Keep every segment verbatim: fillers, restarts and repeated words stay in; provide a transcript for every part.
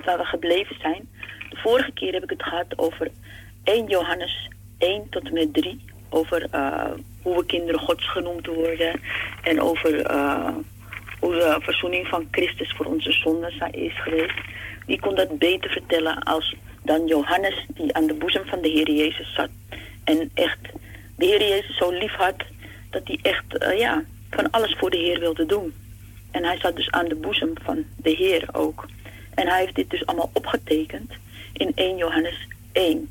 waar we gebleven zijn. De vorige keer heb ik het gehad over eerste Johannes één tot en met drie. Over uh, hoe we kinderen Gods genoemd worden. En over uh, hoe de verzoening van Christus voor onze zonden is geweest. Wie kon dat beter vertellen als dan Johannes, die aan de boezem van de Heer Jezus zat. En echt de Heer Jezus zo lief had, dat hij echt uh, ja, van alles voor de Heer wilde doen. En hij zat dus aan de boezem van de Heer ook. En hij heeft dit dus allemaal opgetekend in eerste Johannes één.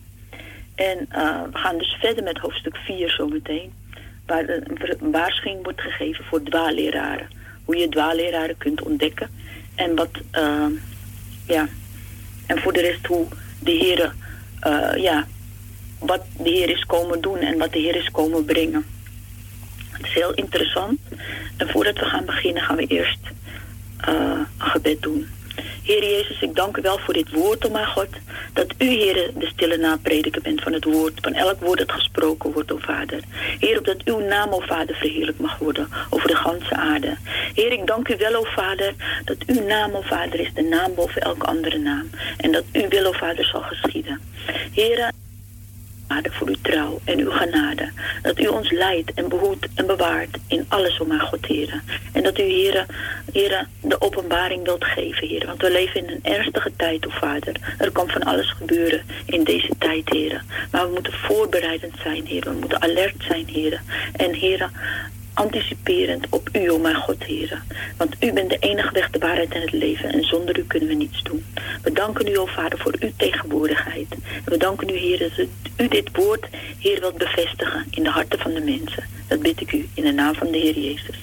En uh, we gaan dus verder met hoofdstuk vier zometeen. Waar een waarschuwing wordt gegeven voor dwaalleraren. Hoe je dwaalleraren kunt ontdekken. En wat, uh, ja, en voor de rest hoe de Heer, uh, ja, wat de Heer is komen doen en wat de Heer is komen brengen. Het is heel interessant. En voordat we gaan beginnen gaan we eerst uh, een gebed doen. Heer Jezus, ik dank u wel voor dit woord, o mijn God. Dat u, Heer, de stille naprediker bent van het woord. Van elk woord dat gesproken wordt, o Vader. Heer, opdat uw naam, o Vader, verheerlijk mag worden over de ganse aarde. Heer, ik dank u wel, o Vader, dat uw naam, o Vader, is de naam boven elke andere naam. En dat uw wil, o Vader, zal geschieden. Heer, Vader, voor uw trouw en uw genade. Dat u ons leidt en behoedt en bewaart in alles, o mijn God, Heer. En dat u, Heer, Heer, de openbaring wilt geven, Heer. Want we leven in een ernstige tijd, o Vader. Er kan van alles gebeuren in deze tijd, Heer. Maar we moeten voorbereidend zijn, Heer. We moeten alert zijn, Heer. En, Heer, anticiperend op u, o mijn God, Heer. Want u bent de enige weg, de waarheid en het leven. En zonder u kunnen we niets doen. We danken u, o Vader, voor uw tegenwoordigheid. En we danken u, Heer, dat u dit woord, Heer, wilt bevestigen in de harten van de mensen. Dat bid ik u in de naam van de Heer Jezus.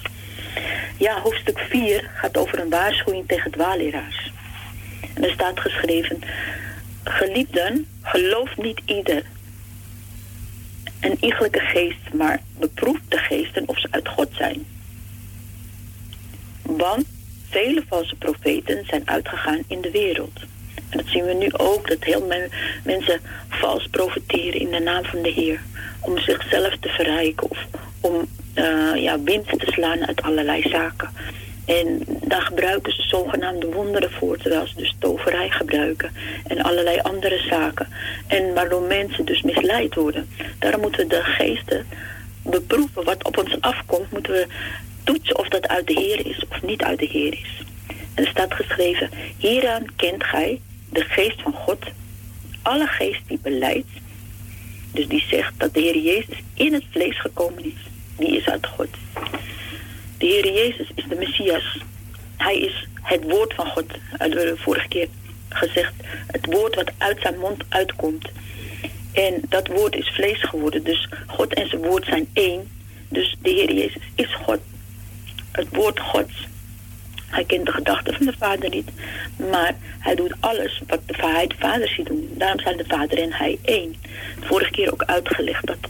Ja, hoofdstuk vier gaat over een waarschuwing tegen dwaaleraars. En er staat geschreven: geliefden, geloof niet ieder een iegelijke geest, maar beproef de geesten of ze uit God zijn. Want vele valse profeten zijn uitgegaan in de wereld. En dat zien we nu ook, dat heel veel mensen vals profeteren in de naam van de Heer. Om zichzelf te verrijken of om uh, ja, winst te slaan uit allerlei zaken. En daar gebruiken ze zogenaamde wonderen voor, terwijl ze dus toverij gebruiken en allerlei andere zaken. En waardoor mensen dus misleid worden. Daarom moeten we de geesten beproeven wat op ons afkomt. Moeten we toetsen of dat uit de Heer is of niet uit de Heer is. En er staat geschreven: hieraan kent gij de geest van God. Alle geest die belijdt, dus die zegt dat de Heer Jezus in het vlees gekomen is, die is uit God. De Heer Jezus is de Messias. Hij is het woord van God. Dat hebben we de vorige keer gezegd. Het woord wat uit zijn mond uitkomt. En dat woord is vlees geworden. Dus God en zijn woord zijn één. Dus de Heer Jezus is God. Het woord Gods. Hij kent de gedachten van de Vader niet. Maar hij doet alles wat de, hij de Vader ziet doen. Daarom zijn de Vader en hij één. De vorige keer ook uitgelegd dat...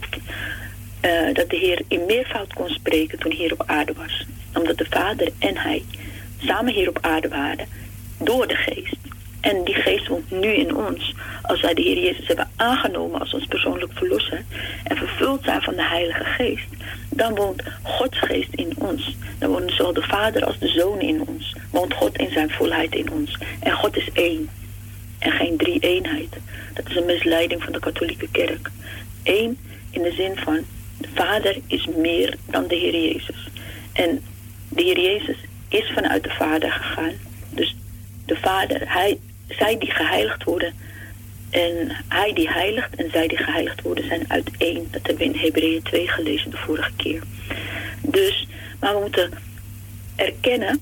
Uh, dat de Heer in meervoud kon spreken toen hij hier op aarde was. Omdat de Vader en hij samen hier op aarde waren door de geest. En die geest woont nu in ons. Als wij de Heer Jezus hebben aangenomen als ons persoonlijk verlosser en vervuld zijn van de Heilige Geest, dan woont Gods geest in ons. Dan wonen zowel de Vader als de Zoon in ons. Woont God in zijn volheid in ons. En God is één. En geen drie-eenheid. Dat is een misleiding van de katholieke kerk. Eén in de zin van de Vader is meer dan de Heer Jezus. En de Heer Jezus is vanuit de Vader gegaan. Dus de Vader, hij, zij die geheiligd worden en hij die heiligt en zij die geheiligd worden zijn uit één. Dat hebben we in Hebreeën twee gelezen de vorige keer. Dus, maar we moeten erkennen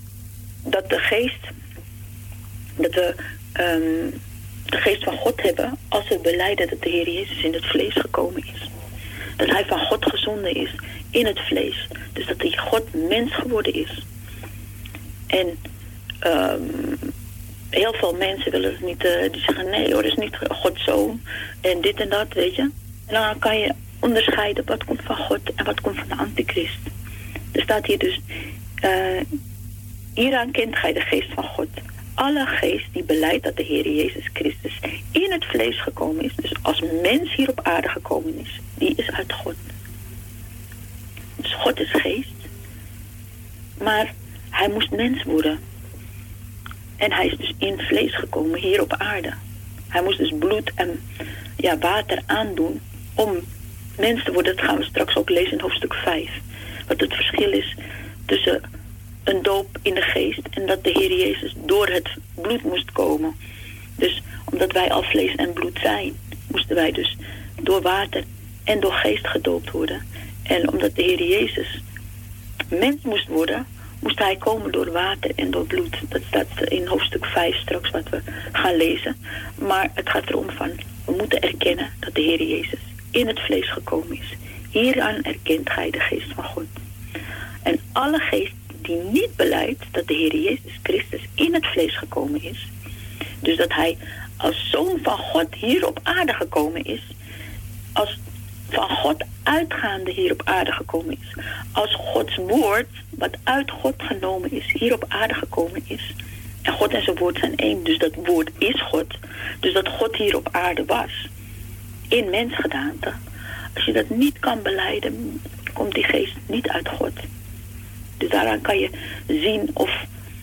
dat de geest, dat we um, de geest van God hebben als we belijden dat de Heer Jezus in het vlees gekomen is. Dat hij van God gezonden is in het vlees. Dus dat hij God mens geworden is. En um, heel veel mensen willen het niet, uh, die zeggen nee hoor, dat is niet Gods zoon. En dit en dat, weet je. En dan kan je onderscheiden wat komt van God en wat komt van de antichrist. Er staat hier dus, uh, hieraan kent gij de geest van God. Alle geest die belijdt dat de Heer Jezus Christus in het vlees gekomen is, dus als mens hier op aarde gekomen is, die is uit God. Dus God is geest, maar hij moest mens worden. En hij is dus in vlees gekomen hier op aarde. Hij moest dus bloed en ja, water aandoen om mens te worden. Dat gaan we straks ook lezen in hoofdstuk vijf. Wat het verschil is tussen een doop in de geest en dat de Heer Jezus door het bloed moest komen. Dus omdat wij al vlees en bloed zijn, moesten wij dus door water en door geest gedoopt worden. En omdat de Heer Jezus mens moest worden, moest hij komen door water en door bloed. Dat staat in hoofdstuk vijf straks wat we gaan lezen. Maar het gaat erom van, we moeten erkennen dat de Heer Jezus in het vlees gekomen is. Hieraan erkent gij de geest van God. En alle geest die niet beleidt dat de Heer Jezus Christus in het vlees gekomen is, dus dat hij als zoon van God hier op aarde gekomen is, als van God uitgaande hier op aarde gekomen is, als Gods woord wat uit God genomen is hier op aarde gekomen is, en God en zijn woord zijn één, dus dat woord is God, dus dat God hier op aarde was in mensgedaante. Als je dat niet kan belijden, komt die geest niet uit God. Dus daaraan kan je zien of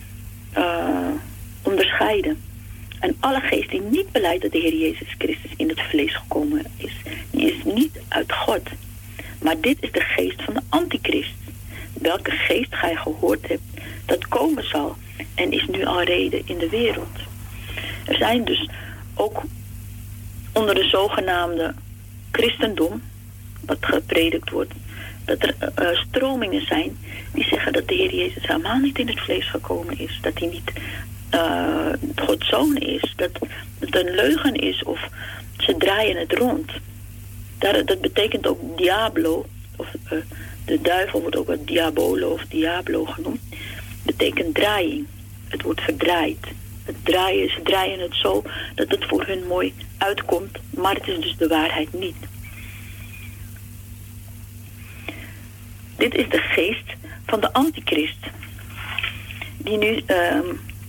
uh, onderscheiden. En alle geest die niet belijdt dat de Heer Jezus Christus in het vlees gekomen is, die is niet uit God. Maar dit is de geest van de antichrist. Welke geest gij gehoord hebt, dat komen zal en is nu al reden in de wereld. Er zijn dus ook onder de zogenaamde christendom, wat gepredikt wordt, dat er uh, stromingen zijn die zeggen dat de Heer Jezus helemaal niet in het vlees gekomen is. Dat hij niet uh, Gods zoon is. Dat het een leugen is of ze draaien het rond. Dat, dat betekent ook diablo, of uh, de duivel wordt ook wel diabolo of diablo genoemd. Betekent draaiing. Het wordt verdraaid. Het draaien, ze draaien het zo dat het voor hun mooi uitkomt, maar het is dus de waarheid niet. Dit is de geest van de antichrist. Die nu, uh,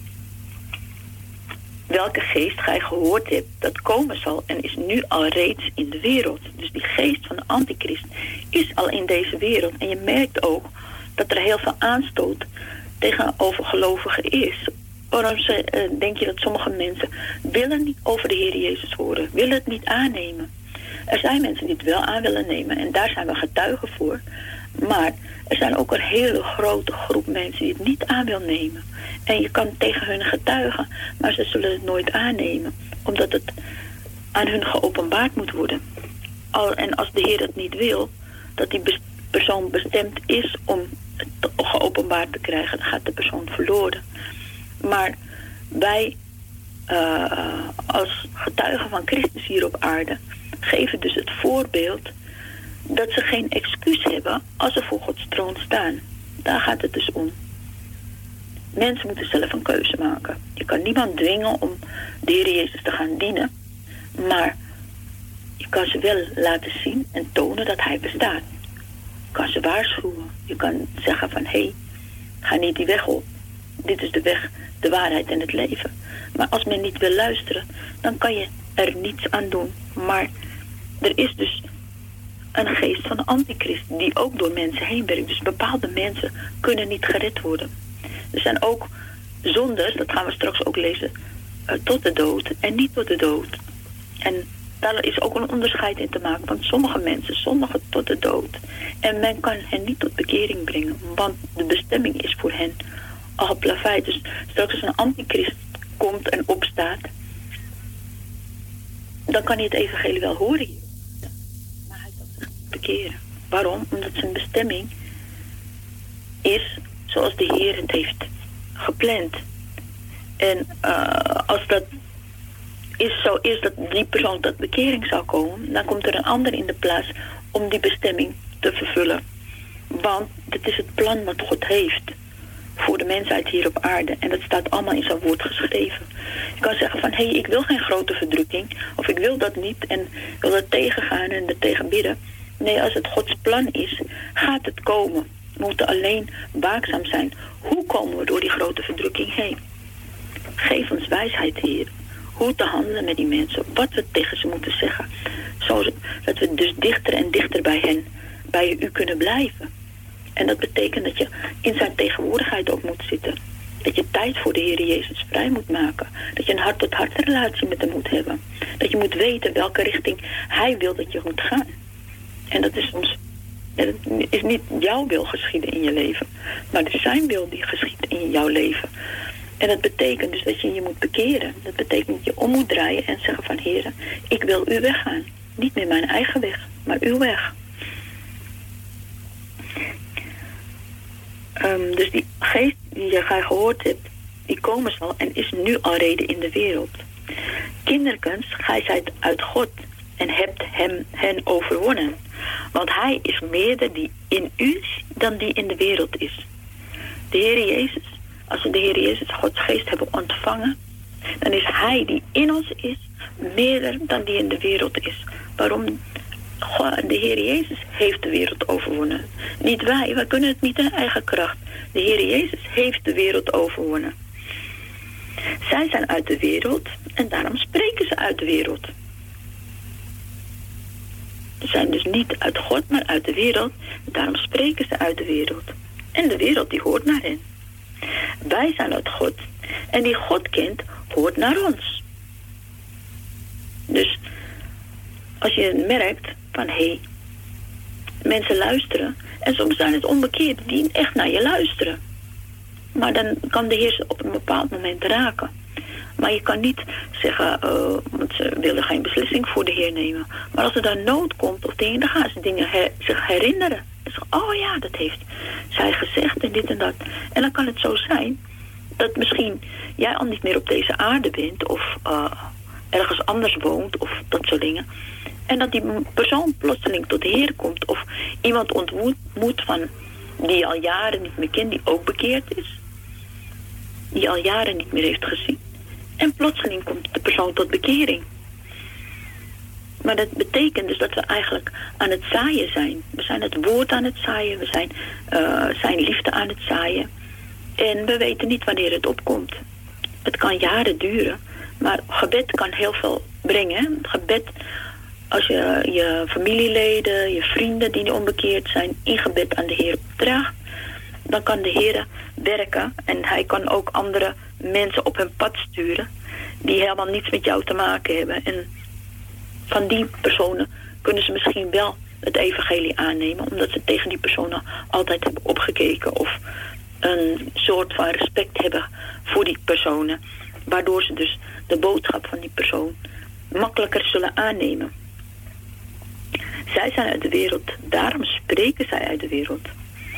welke geest gij gehoord hebt, dat komen zal en is nu al reeds in de wereld. Dus die geest van de antichrist is al in deze wereld. En je merkt ook dat er heel veel aanstoot tegenover gelovigen is. Waarom ze, uh, denk je dat sommige mensen willen niet over de Heer Jezus horen, willen het niet aannemen. Er zijn mensen die het wel aan willen nemen en daar zijn we getuigen voor. Maar er zijn ook een hele grote groep mensen die het niet aan wil nemen. En je kan tegen hun getuigen, maar ze zullen het nooit aannemen. Omdat het aan hun geopenbaard moet worden. Al, en als de Heer het niet wil, dat die bes- persoon bestemd is om het geopenbaard te krijgen, dan gaat de persoon verloren. Maar wij uh, als getuigen van Christus hier op aarde geven dus het voorbeeld dat ze geen excuus hebben als ze voor Gods troon staan. Daar gaat het dus om. Mensen moeten zelf een keuze maken. Je kan niemand dwingen om de Heer Jezus te gaan dienen, maar je kan ze wel laten zien en tonen dat Hij bestaat. Je kan ze waarschuwen. Je kan zeggen van, hé, hey, ga niet die weg op. Dit is de weg, de waarheid en het leven. Maar als men niet wil luisteren, dan kan je er niets aan doen. Maar er is dus een geest van de antichrist die ook door mensen heen werkt. Dus bepaalde mensen kunnen niet gered worden. Er zijn ook zondes, dat gaan we straks ook lezen, uh, tot de dood en niet tot de dood. En daar is ook een onderscheid in te maken, want sommige mensen zondigen tot de dood. En men kan hen niet tot bekering brengen, want de bestemming is voor hen al geplaveid. Dus straks als een antichrist komt en opstaat, dan kan hij het evangelie wel horen, maar hij zal zich niet bekeren. Waarom? Omdat zijn bestemming is zoals de Heer het heeft gepland. En uh, als dat is zo is dat die persoon tot bekering zou komen, dan komt er een ander in de plaats om die bestemming te vervullen. Want het is het plan wat God heeft voor de mensheid hier op aarde. En dat staat allemaal in zijn woord geschreven. Je kan zeggen van, hé, hey, ik wil geen grote verdrukking, of ik wil dat niet en wil dat tegengaan en er tegen bidden. Nee, als het Gods plan is, gaat het komen. We moeten alleen waakzaam zijn. Hoe komen we door die grote verdrukking heen? Geef ons wijsheid, Heer. Hoe te handelen met die mensen. Wat we tegen ze moeten zeggen. Zodat we dus dichter en dichter bij hen, bij u kunnen blijven. En dat betekent dat je in zijn tegenwoordigheid ook moet zitten. Dat je tijd voor de Heer Jezus vrij moet maken. Dat je een hart-tot-hart relatie met hem moet hebben. Dat je moet weten welke richting hij wil dat je moet gaan. En dat is soms, het is niet jouw wil geschieden in je leven, maar het is zijn wil die geschiet in jouw leven. En dat betekent dus dat je je moet bekeren. Dat betekent dat je om moet draaien en zeggen van Heer, ik wil uw weg gaan. Niet meer mijn eigen weg, maar uw weg. Um, dus die geest die je gehoord hebt, die komen zal en is nu al reden in de wereld. Kinderkens, gij zijt uit God en hebt hem, hen overwonnen. Want hij is meerder die in u is dan die in de wereld is. De Heer Jezus, als we de Heer Jezus, Gods geest, hebben ontvangen, dan is hij die in ons is, meerder dan die in de wereld is. Waarom? De Heer Jezus heeft de wereld overwonnen. Niet wij, wij kunnen het niet in eigen kracht. De Heer Jezus heeft de wereld overwonnen. Zij zijn uit de wereld en daarom spreken ze uit de wereld. Ze zijn dus niet uit God, maar uit de wereld. Daarom spreken ze uit de wereld. En de wereld die hoort naar hen. Wij zijn uit God. En die God kent, hoort naar ons. Dus als je merkt van, hé, hey, mensen luisteren. En soms zijn het onbekeerden die echt naar je luisteren. Maar dan kan de Heer ze op een bepaald moment raken. Maar je kan niet zeggen, uh, want ze willen geen beslissing voor de Heer nemen. Maar als er dan nood komt of dingen, dan gaan ze dingen her, zich herinneren. En zeggen, oh ja, dat heeft zij gezegd en dit en dat. En dan kan het zo zijn dat misschien jij al niet meer op deze aarde bent of uh, ergens anders woont of dat soort dingen. En dat die persoon plotseling tot de Heer komt of iemand ontmoet van die je al jaren niet meer kent, die ook bekeerd is. Die je al jaren niet meer heeft gezien. En plotseling komt de persoon tot bekering. Maar dat betekent dus dat we eigenlijk aan het zaaien zijn. We zijn het woord aan het zaaien. We zijn uh, zijn liefde aan het zaaien. En we weten niet wanneer het opkomt. Het kan jaren duren. Maar gebed kan heel veel brengen. Gebed, als je je familieleden, je vrienden die onbekeerd zijn, in gebed aan de Heer opdraagt, dan kan de Heer werken. En hij kan ook andere mensen op hun pad sturen die helemaal niets met jou te maken hebben. En van die personen kunnen ze misschien wel het evangelie aannemen, omdat ze tegen die personen altijd hebben opgekeken of een soort van respect hebben voor die personen, waardoor ze dus de boodschap van die persoon makkelijker zullen aannemen. Zij zijn uit de wereld, daarom spreken zij uit de wereld.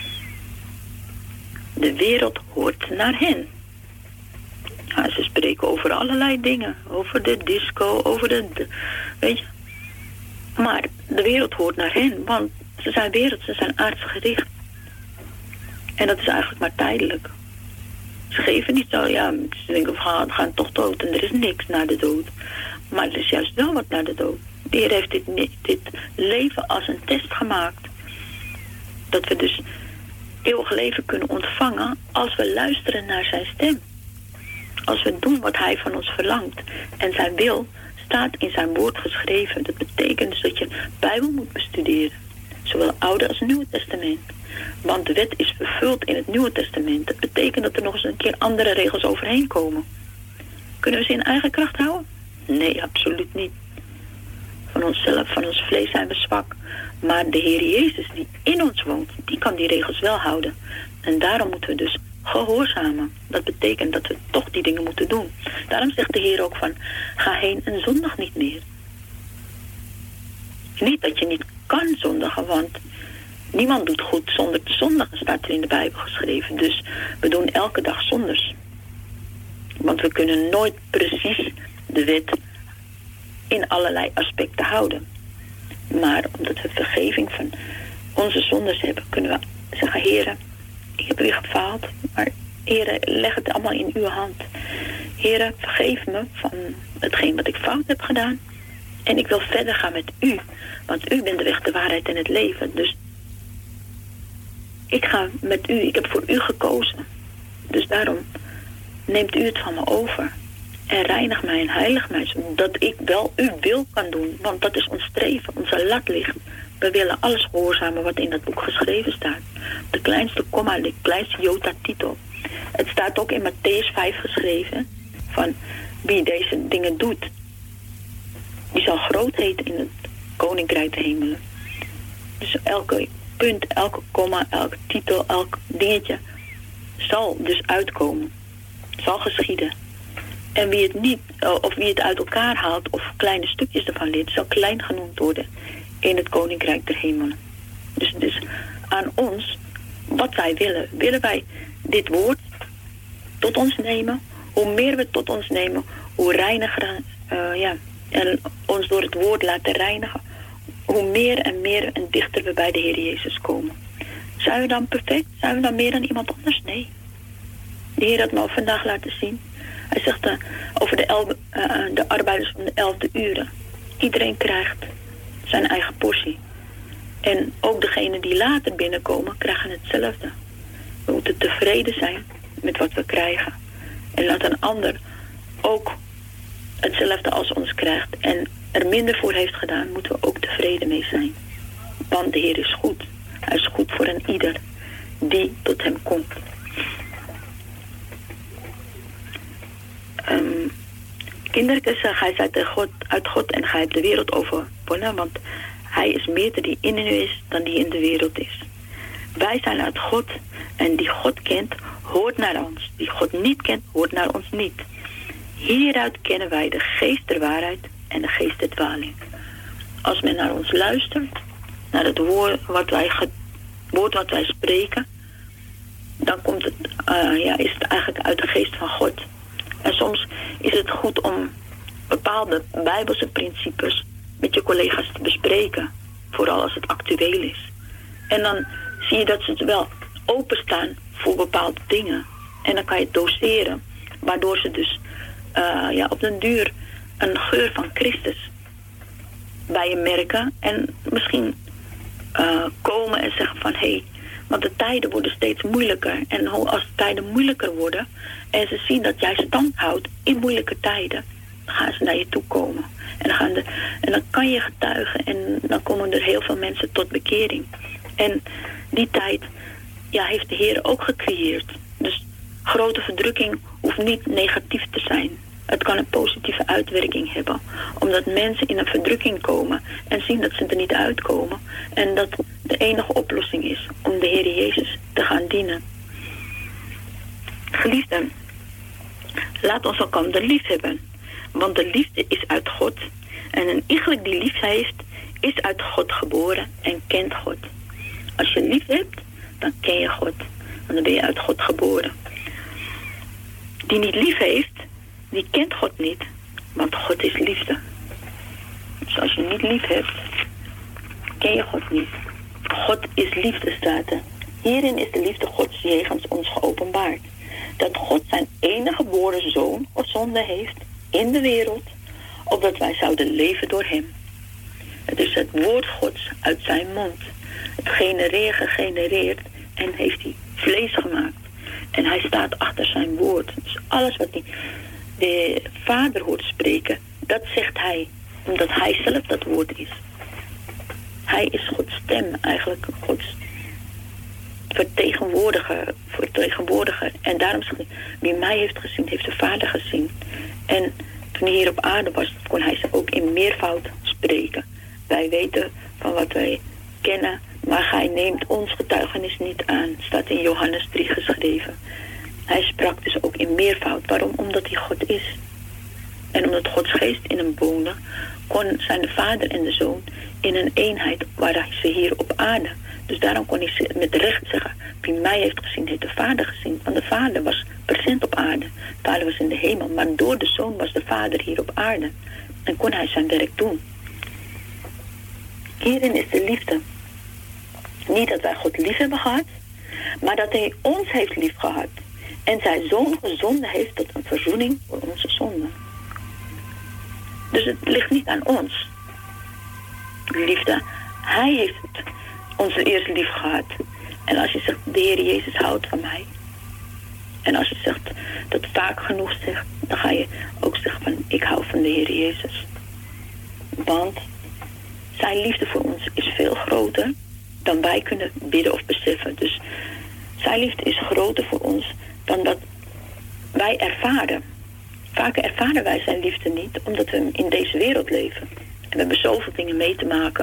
De wereld hoort naar hen. Ja, ze spreken over allerlei dingen. Over de disco, over de, de... Weet je. Maar de wereld hoort naar hen. Want ze zijn wereld, ze zijn aards gericht. En dat is eigenlijk maar tijdelijk. Ze geven niet zo, ja, ze denken, we gaan, gaan toch dood. En er is niks na de dood. Maar er is juist wel wat na de dood. De Heer heeft dit, dit leven als een test gemaakt. Dat we dus eeuwig leven kunnen ontvangen als we luisteren naar zijn stem. Als we doen wat hij van ons verlangt. En zijn wil staat in zijn woord geschreven. Dat betekent dus dat je Bijbel moet bestuderen. Zowel Oude als Nieuwe Testament. Want de wet is vervuld in het Nieuwe Testament. Dat betekent dat er nog eens een keer andere regels overheen komen. Kunnen we ze in eigen kracht houden? Nee, absoluut niet. Van onszelf, van ons vlees zijn we zwak. Maar de Heer Jezus die in ons woont, die kan die regels wel houden. En daarom moeten we dus gehoorzamen. Dat betekent dat we toch die dingen moeten doen. Daarom zegt de Heer ook van, ga heen en zondag niet meer. Niet dat je niet kan zondigen, want niemand doet goed zonder te zondigen, staat er in de Bijbel geschreven. Dus we doen elke dag zondes. Want we kunnen nooit precies de wet in allerlei aspecten houden. Maar omdat we vergeving van onze zondes hebben, kunnen we zeggen, Heere, ik heb weer gefaald, maar Heere, leg het allemaal in uw hand. Heere, vergeef me van hetgeen wat ik fout heb gedaan. En ik wil verder gaan met u, want u bent de weg, de waarheid en het leven. Dus ik ga met u, ik heb voor u gekozen. Dus daarom neemt u het van me over. En reinig mij en heilig mij, zodat ik wel uw wil kan doen. Want dat is ons streven, onze lat ligt. We willen alles gehoorzamen wat in dat boek geschreven staat. De kleinste komma, de kleinste jota titel. Het staat ook in Mattheüs vijf geschreven, van wie deze dingen doet, die zal groot heten in het koninkrijk der hemelen. Dus elke punt, elke komma, elke titel, elk dingetje zal dus uitkomen. Zal geschieden. En wie het niet, of wie het uit elkaar haalt of kleine stukjes ervan leert, zal klein genoemd worden in het koninkrijk der hemelen. Dus het is aan ons wat wij willen. Willen wij dit woord tot ons nemen? Hoe meer we het tot ons nemen, hoe reiniger, uh, ja, en ons door het woord laten reinigen, hoe meer en meer en dichter we bij de Heer Jezus komen. Zijn we dan perfect? Zijn we dan meer dan iemand anders? Nee. De Heer had me al vandaag laten zien. Hij zegt uh, over de, elbe, uh, de arbeiders van de elfde uren. Iedereen krijgt zijn eigen portie. En ook degenen die later binnenkomen, krijgen hetzelfde. We moeten tevreden zijn met wat we krijgen. En laat een ander ook hetzelfde als ons krijgt en er minder voor heeft gedaan, moeten we ook tevreden mee zijn. Want de Heer is goed. Hij is goed voor een ieder die tot hem komt. Um, Kindertjes, gij zijt uit God, uit God en gij hebt de wereld overwonnen, want hij is meer die in u is dan die in de wereld is. Wij zijn uit God en die God kent, hoort naar ons. Die God niet kent, hoort naar ons niet. Hieruit kennen wij de geest der waarheid en de geest der dwaling. Als men naar ons luistert, naar het woord wat wij, ge, woord wat wij spreken, dan komt het, uh, ja, is het eigenlijk uit de geest van God. En soms is het goed om bepaalde bijbelse principes met je collega's te bespreken. Vooral als het actueel is. En dan zie je dat ze wel openstaan voor bepaalde dingen. En dan kan je het doseren. Waardoor ze dus uh, ja, op den duur een geur van Christus bij je merken. En misschien uh, komen en zeggen van hé, hey, want de tijden worden steeds moeilijker. En als de tijden moeilijker worden en ze zien dat jij stand houdt in moeilijke tijden, dan gaan ze naar je toe komen. En dan, gaan de, en dan kan je getuigen en dan komen er heel veel mensen tot bekering. En die tijd ja, heeft de Heer ook gecreëerd. Dus grote verdrukking hoeft niet negatief te zijn. Het kan een positieve uitwerking hebben. Omdat mensen in een verdrukking komen en zien dat ze er niet uitkomen. En dat de enige oplossing is om de Heer Jezus te gaan dienen. Geliefden, laat ons elkaar lief hebben. Want de liefde is uit God. En een iegelijk die lief heeft, is uit God geboren en kent God. Als je lief hebt, dan ken je God. En dan ben je uit God geboren. Die niet lief heeft, die kent God niet. Want God is liefde. Dus als je niet lief hebt, ken je God niet. God is liefde, staat er. Hierin is de liefde Gods jegens ons geopenbaard. Dat God zijn enige geboren zoon gezonden heeft in de wereld, opdat wij zouden leven door hem. Het is het woord Gods uit zijn mond. Het genereert, gegenereerd en heeft hij vlees gemaakt. En hij staat achter zijn woord. Dus alles wat hij de Vader hoort spreken, dat zegt hij. Omdat hij zelf dat woord is. Hij is Gods stem, eigenlijk Gods vertegenwoordiger. vertegenwoordiger. En daarom zegt hij, wie mij heeft gezien, heeft de Vader gezien. En toen hij hier op aarde was, kon hij ze ook in meervoud spreken. Wij weten van wat wij kennen, maar gij neemt ons getuigenis niet aan. Staat in Johannes drie geschreven. Hij sprak dus ook in meervoud. Waarom? Omdat hij God is. En omdat Gods geest in hem woonde, kon zijn de Vader en de Zoon in een eenheid waar ze hier op aarde. Dus daarom kon hij met recht zeggen, wie mij heeft gezien, heeft de Vader gezien. Want de Vader was present op aarde. De Vader was in de hemel. Maar door de Zoon was de Vader hier op aarde. En kon hij zijn werk doen. Hierin is de liefde. Niet dat wij God lief hebben gehad, maar dat hij ons heeft lief gehad. En zijn Zoon gezonden heeft tot een verzoening voor onze zonden. Dus het ligt niet aan ons. Liefde, hij heeft het ons eerst lief gehad. En als je zegt, de Heer Jezus houdt van mij. En als je zegt, dat vaak genoeg zegt, dan ga je ook zeggen van, ik hou van de Heer Jezus. Want zijn liefde voor ons is veel groter dan wij kunnen bidden of beseffen. Dus zijn liefde is groter voor ons dan dat wij ervaren. Vaak ervaren wij zijn liefde niet, omdat we in deze wereld leven. En we hebben zoveel dingen mee te maken.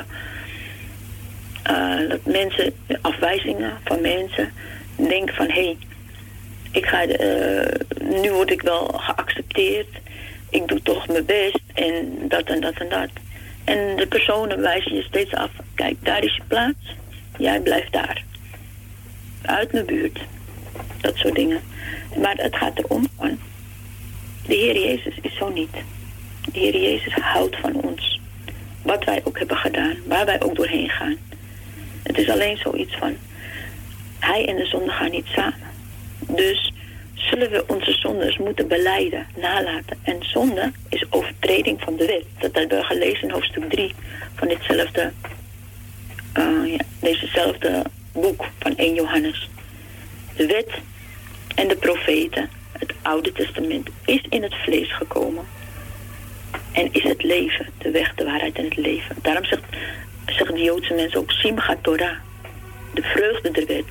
Uh, dat mensen, afwijzingen van mensen, denken van... hé, hey, ik ga, uh, nu word ik wel geaccepteerd. Ik doe toch mijn best en dat en dat en dat. En de personen wijzen je steeds af. Kijk, daar is je plaats. Jij blijft daar. Uit mijn buurt. Dat soort dingen. Maar het gaat erom van... de Heer Jezus is zo niet. De Heer Jezus houdt van ons. Wat wij ook hebben gedaan. Waar wij ook doorheen gaan. Het is alleen zoiets van... hij en de zonde gaan niet samen. Dus zullen we onze zondes moeten belijden, nalaten. En zonde is overtreding van de wet. Dat hebben we gelezen in hoofdstuk drie van ditzelfde, uh, ja, dezezelfde boek van eerste Johannes. De wet en de profeten, het Oude Testament, is in het vlees gekomen. En is het leven, de weg, de waarheid en het leven. Daarom zegt, zeggen de Joodse mensen ook Simchat Torah, de vreugde der wet.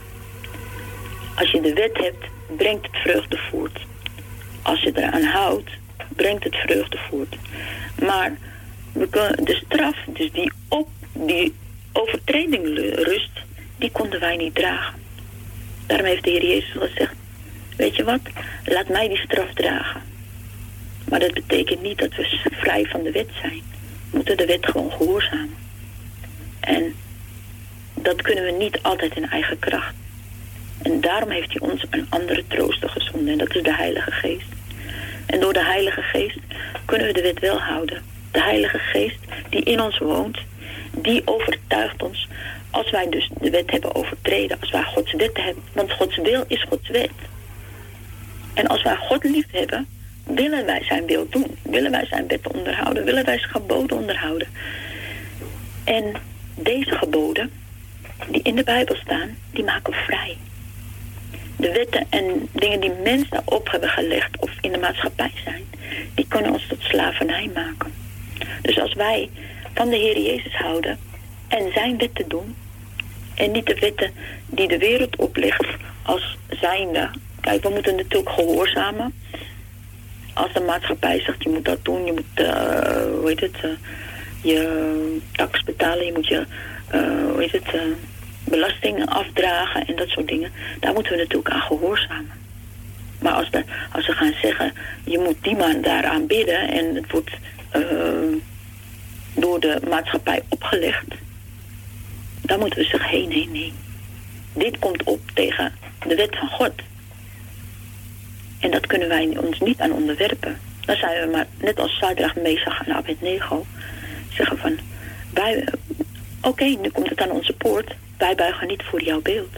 Als je de wet hebt, brengt het vreugde voort. Als je eraan houdt, brengt het vreugde voort. Maar we kunnen, de straf, dus die, op, die overtreding rust, die konden wij niet dragen. Daarom heeft de Heer Jezus gezegd, weet je wat, laat mij die straf dragen. Maar dat betekent niet dat we vrij van de wet zijn. We moeten de wet gewoon gehoorzamen. En dat kunnen we niet altijd in eigen kracht. En daarom heeft hij ons een andere trooster gezonden. En dat is de Heilige Geest. En door de Heilige Geest kunnen we de wet wel houden. De Heilige Geest die in ons woont, die overtuigt ons. Als wij dus de wet hebben overtreden. Als wij Gods wet hebben. Want Gods wil is Gods wet. En als wij God lief hebben, willen wij zijn wil doen. Willen wij zijn wetten onderhouden. Willen wij zijn geboden onderhouden. En deze geboden, die in de Bijbel staan, die maken vrij. De wetten en dingen die mensen daarop hebben gelegd of in de maatschappij zijn, die kunnen ons tot slavernij maken. Dus als wij van de Heer Jezus houden en zijn wetten doen en niet de wetten die de wereld oplegt als zijnde. Kijk, we moeten natuurlijk gehoorzamen. Als de maatschappij zegt, je moet dat doen, je moet, uh, hoe heet het, uh, je tax betalen, je moet je, uh, hoe heet het, uh, belastingen afdragen en dat soort dingen. Daar moeten we natuurlijk aan gehoorzamen. Maar als, de, als ze gaan zeggen, je moet die man daaraan bidden en het wordt uh, door de maatschappij opgelegd, dan moeten we zeggen, hé, nee, nee. Dit komt op tegen de wet van God. En dat kunnen wij ons niet aan onderwerpen. Dan zijn we maar, net als Sadrach, Mesach en Abednego, zeggen van, wij, oké, okay, nu komt het aan onze poort. Wij buigen niet voor jouw beeld.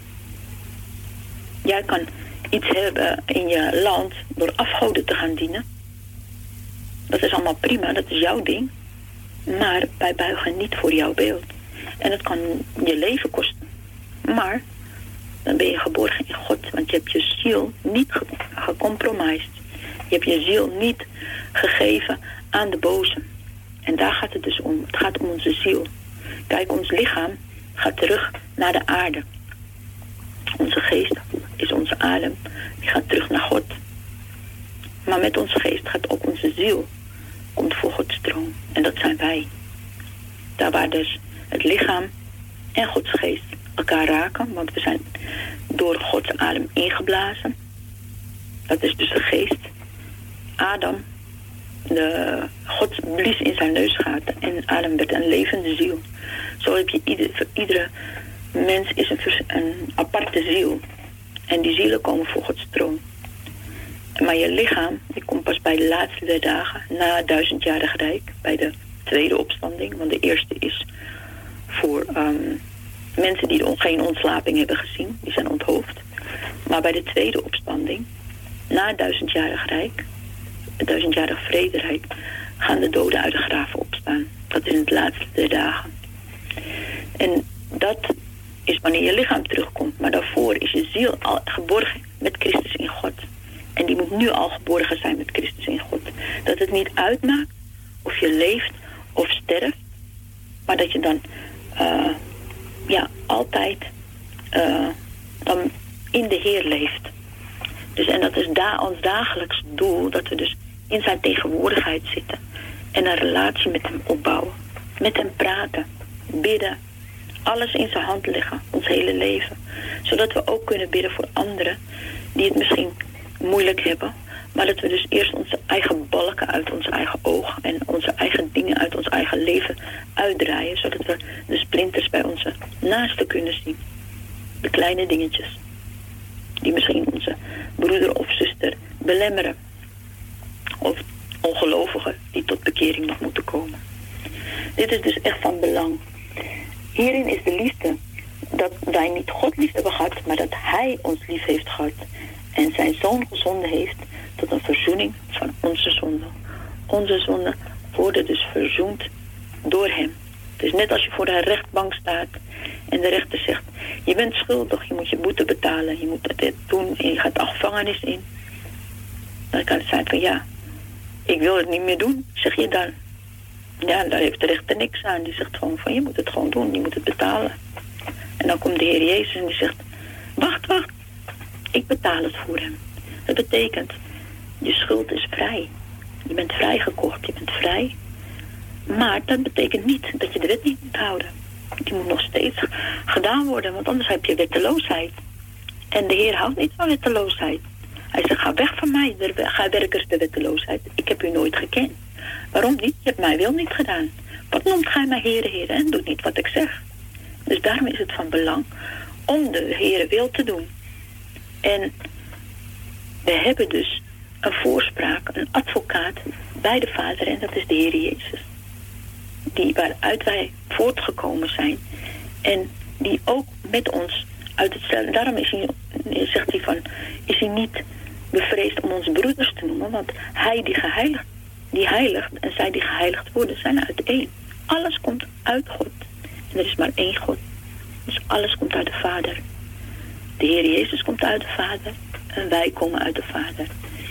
Jij kan iets hebben in je land door afgoden te gaan dienen. Dat is allemaal prima, dat is jouw ding. Maar wij buigen niet voor jouw beeld. En dat kan je leven kosten. Maar dan ben je geborgen in God. Want je hebt je ziel niet ge- gecompromised. Je hebt je ziel niet gegeven aan de boze. En daar gaat het dus om. Het gaat om onze ziel. Kijk, ons lichaam gaat terug naar de aarde. Onze geest is onze adem. Die gaat terug naar God. Maar met onze geest gaat ook onze ziel. Komt voor Gods troon. En dat zijn wij. Daar waar dus het lichaam en Gods geest elkaar raken. Want we zijn door Gods adem ingeblazen. Dat is dus de geest. Adam, de, God blies in zijn neusgaten. En Adam werd een levende ziel. Zo heb je ieder, voor iedere mens is een, een aparte ziel. En die zielen komen voor Gods troon. Maar je lichaam, die komt pas bij de laatste der dagen, na het duizendjarig rijk, bij de tweede opstanding. Want de eerste is voor um, mensen die geen ontslaping hebben gezien, die zijn onthoofd. Maar bij de tweede opstanding, na het duizendjarig rijk, het duizendjarig vrederijk, gaan de doden uit de graven opstaan. Dat is in het laatste der dagen. En dat is wanneer je lichaam terugkomt. Maar daarvoor is je ziel al geborgen met Christus in God. En die moet nu al geborgen zijn met Christus in God. Dat het niet uitmaakt of je leeft of sterft. Maar dat je dan uh, ja, altijd uh, dan in de Heer leeft. Dus, en dat is da- ons dagelijks doel, dat we dus in zijn tegenwoordigheid zitten. En een relatie met hem opbouwen. Met hem praten, bidden. Alles in zijn hand leggen, ons hele leven. Zodat we ook kunnen bidden voor anderen die het misschien moeilijk hebben. Maar dat we dus eerst onze eigen balken uit onze eigen oog en onze eigen dingen uit ons eigen leven uitdraaien. Zodat we de splinters bij onze naasten kunnen zien. De kleine dingetjes. Die misschien onze broeder of zuster belemmeren. Of ongelovigen die tot bekering nog moeten komen. Dit is dus echt van belang. Hierin is de liefde dat wij niet God lief hebben gehad, maar dat Hij ons lief heeft gehad. En zijn Zoon gezonden heeft tot een verzoening van onze zonden. Onze zonden worden dus verzoend door Hem. Het is net als je voor de rechtbank staat en de rechter zegt, je bent schuldig, je moet je boete betalen, je moet dit doen en je gaat de gevangenis in. Dan kan het zijn van ja, ik wil het niet meer doen, zeg je dan. Ja, daar heeft de rechter niks aan. Die zegt gewoon van je moet het gewoon doen, je moet het betalen. En dan komt de Heer Jezus en die zegt, wacht, wacht, ik betaal het voor hem. Dat betekent, je schuld is vrij. Je bent vrijgekocht, je bent vrij. Maar dat betekent niet dat je de wet niet moet houden. Die moet nog steeds gedaan worden, want anders heb je wetteloosheid. En de Heer houdt niet van wetteloosheid. Hij zegt, ga weg van mij, ga werkers de wetteloosheid. Ik heb u nooit gekend. Waarom niet? Je hebt mijn wil niet gedaan. Wat noemt gij mij Heere, Heere en doet niet wat ik zeg? Dus daarom is het van belang om de Heere wil te doen. En we hebben dus een voorspraak, een advocaat bij de Vader en dat is de Heer Jezus. Die waaruit wij voortgekomen zijn en die ook met ons uit hetzelfde. Daarom is hij, zegt hij van, is hij niet bevreesd om onze broeders te noemen, want hij die geheiligd, die heiligt en zij die geheiligd worden zijn uit één. Alles komt uit God en er is maar één God. Dus alles komt uit de Vader. De Heer Jezus komt uit de Vader en wij komen uit de Vader.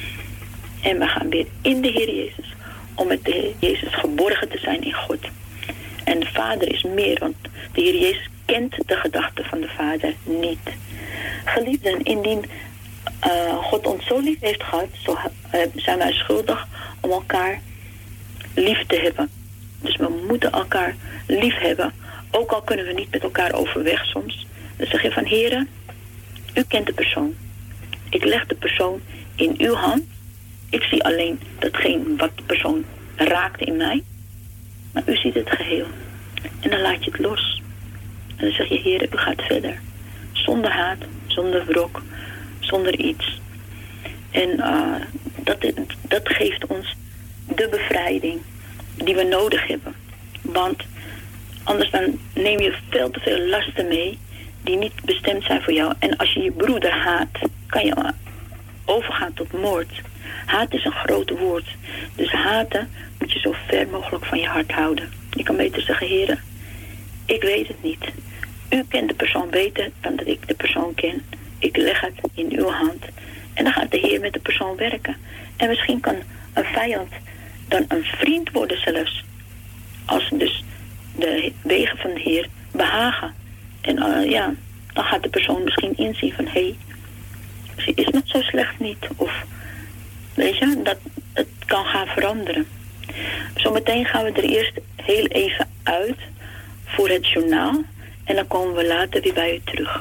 En we gaan weer in de Heer Jezus om met de Heer Jezus geborgen te zijn in God. En de Vader is meer, want de Heer Jezus kent de gedachten van de Vader niet. Geliefden, indien uh, God ons zo lief heeft gehad, zo uh, zijn wij schuldig om elkaar lief te hebben. Dus we moeten elkaar lief hebben, ook al kunnen we niet met elkaar overweg soms. Dan zeg je van, Heere, u kent de persoon. Ik leg de persoon in uw hand. Ik zie alleen datgene wat de persoon raakt in mij. Maar u ziet het geheel. En dan laat je het los. En dan zeg je, Heere, u gaat verder. Zonder haat, zonder wrok, zonder iets. En uh, dat, dat geeft ons de bevrijding die we nodig hebben. Want anders dan neem je veel te veel lasten mee die niet bestemd zijn voor jou. En als je je broeder haat, kan je overgaan tot moord. Haat is een groot woord. Dus haten moet je zo ver mogelijk van je hart houden. Je kan beter zeggen, Heere, ik weet het niet. U kent de persoon beter dan dat ik de persoon ken. Ik leg het in uw hand. En dan gaat de Heer met de persoon werken. En misschien kan een vijand dan een vriend worden zelfs. Als dus de wegen van de Heer behagen. En uh, ja, dan gaat de persoon misschien inzien van, hé, hey, ze is nog zo slecht niet. Of, weet je, dat het kan gaan veranderen. Zometeen gaan we er eerst heel even uit voor het journaal. En dan komen we later weer bij u terug.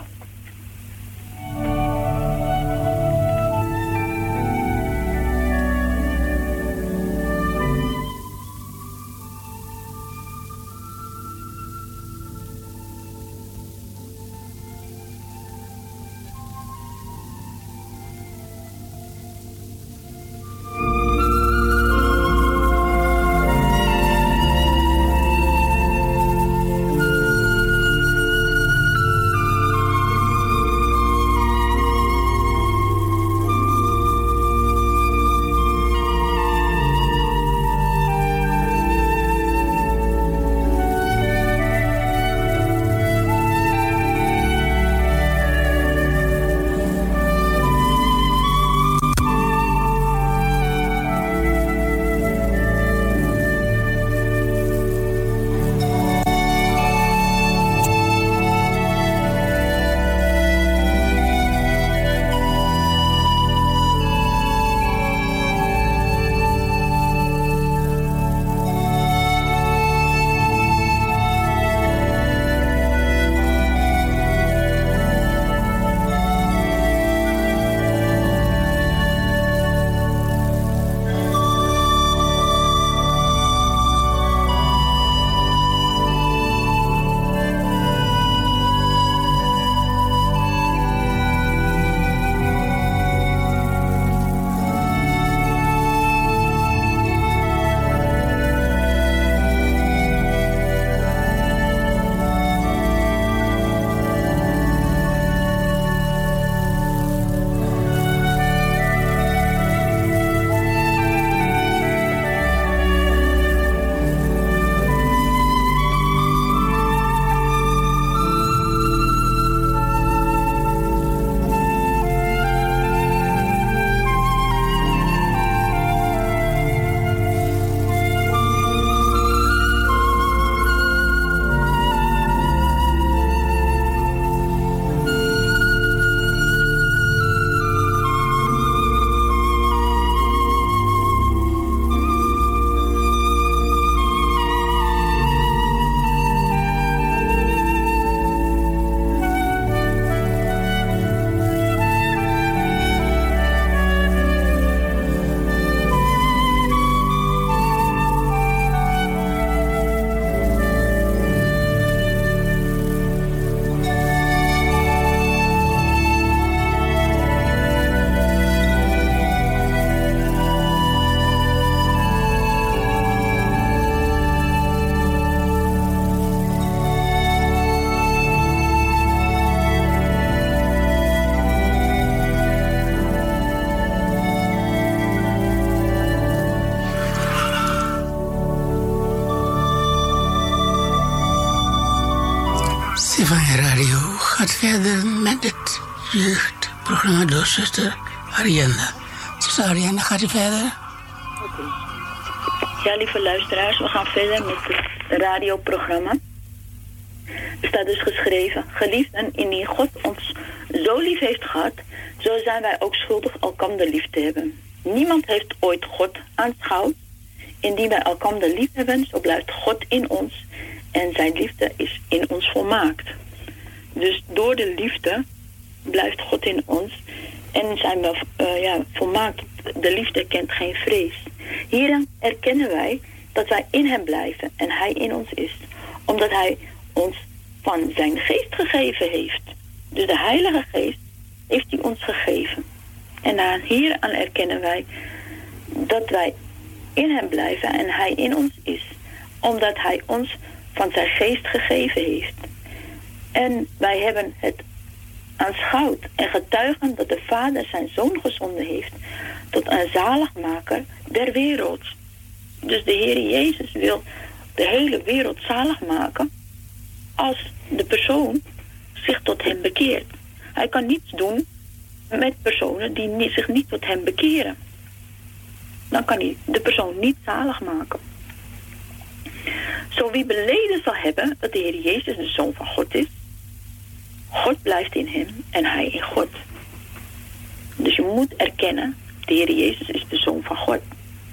Stefania Radio gaat verder met het jeugdprogramma door zuster Ariane. Zuster Ariane, gaat u verder? Oké. Okay. Ja, lieve luisteraars, we gaan verder met het radioprogramma. Er staat dus geschreven: geliefden, indien God ons zo lief heeft gehad, zo zijn wij ook schuldig elkander lief te hebben. Niemand heeft ooit God aanschouwd. Indien wij elkander lief hebben, zo blijft God in ons en zijn liefde is in ons volmaakt. Dus door de liefde blijft God in ons en zijn we uh, ja, volmaakt. De liefde kent geen vrees. Hierin erkennen wij dat wij in hem blijven en hij in ons is, omdat hij ons van zijn geest gegeven heeft. Dus de Heilige Geest heeft hij ons gegeven. En hieraan erkennen wij dat wij in hem blijven en hij in ons is, omdat hij ons van zijn geest gegeven heeft. En wij hebben het aanschouwd en getuigen dat de Vader zijn Zoon gezonden heeft tot een zaligmaker der wereld. Dus de Heer Jezus wil de hele wereld zalig maken als de persoon zich tot hem bekeert. Hij kan niets doen met personen die zich niet tot hem bekeren. Dan kan hij de persoon niet zalig maken. Zo wie beleden zal hebben dat de Heer Jezus de Zoon van God is, God blijft in hem en hij in God. Dus je moet erkennen, de Heer Jezus is de Zoon van God.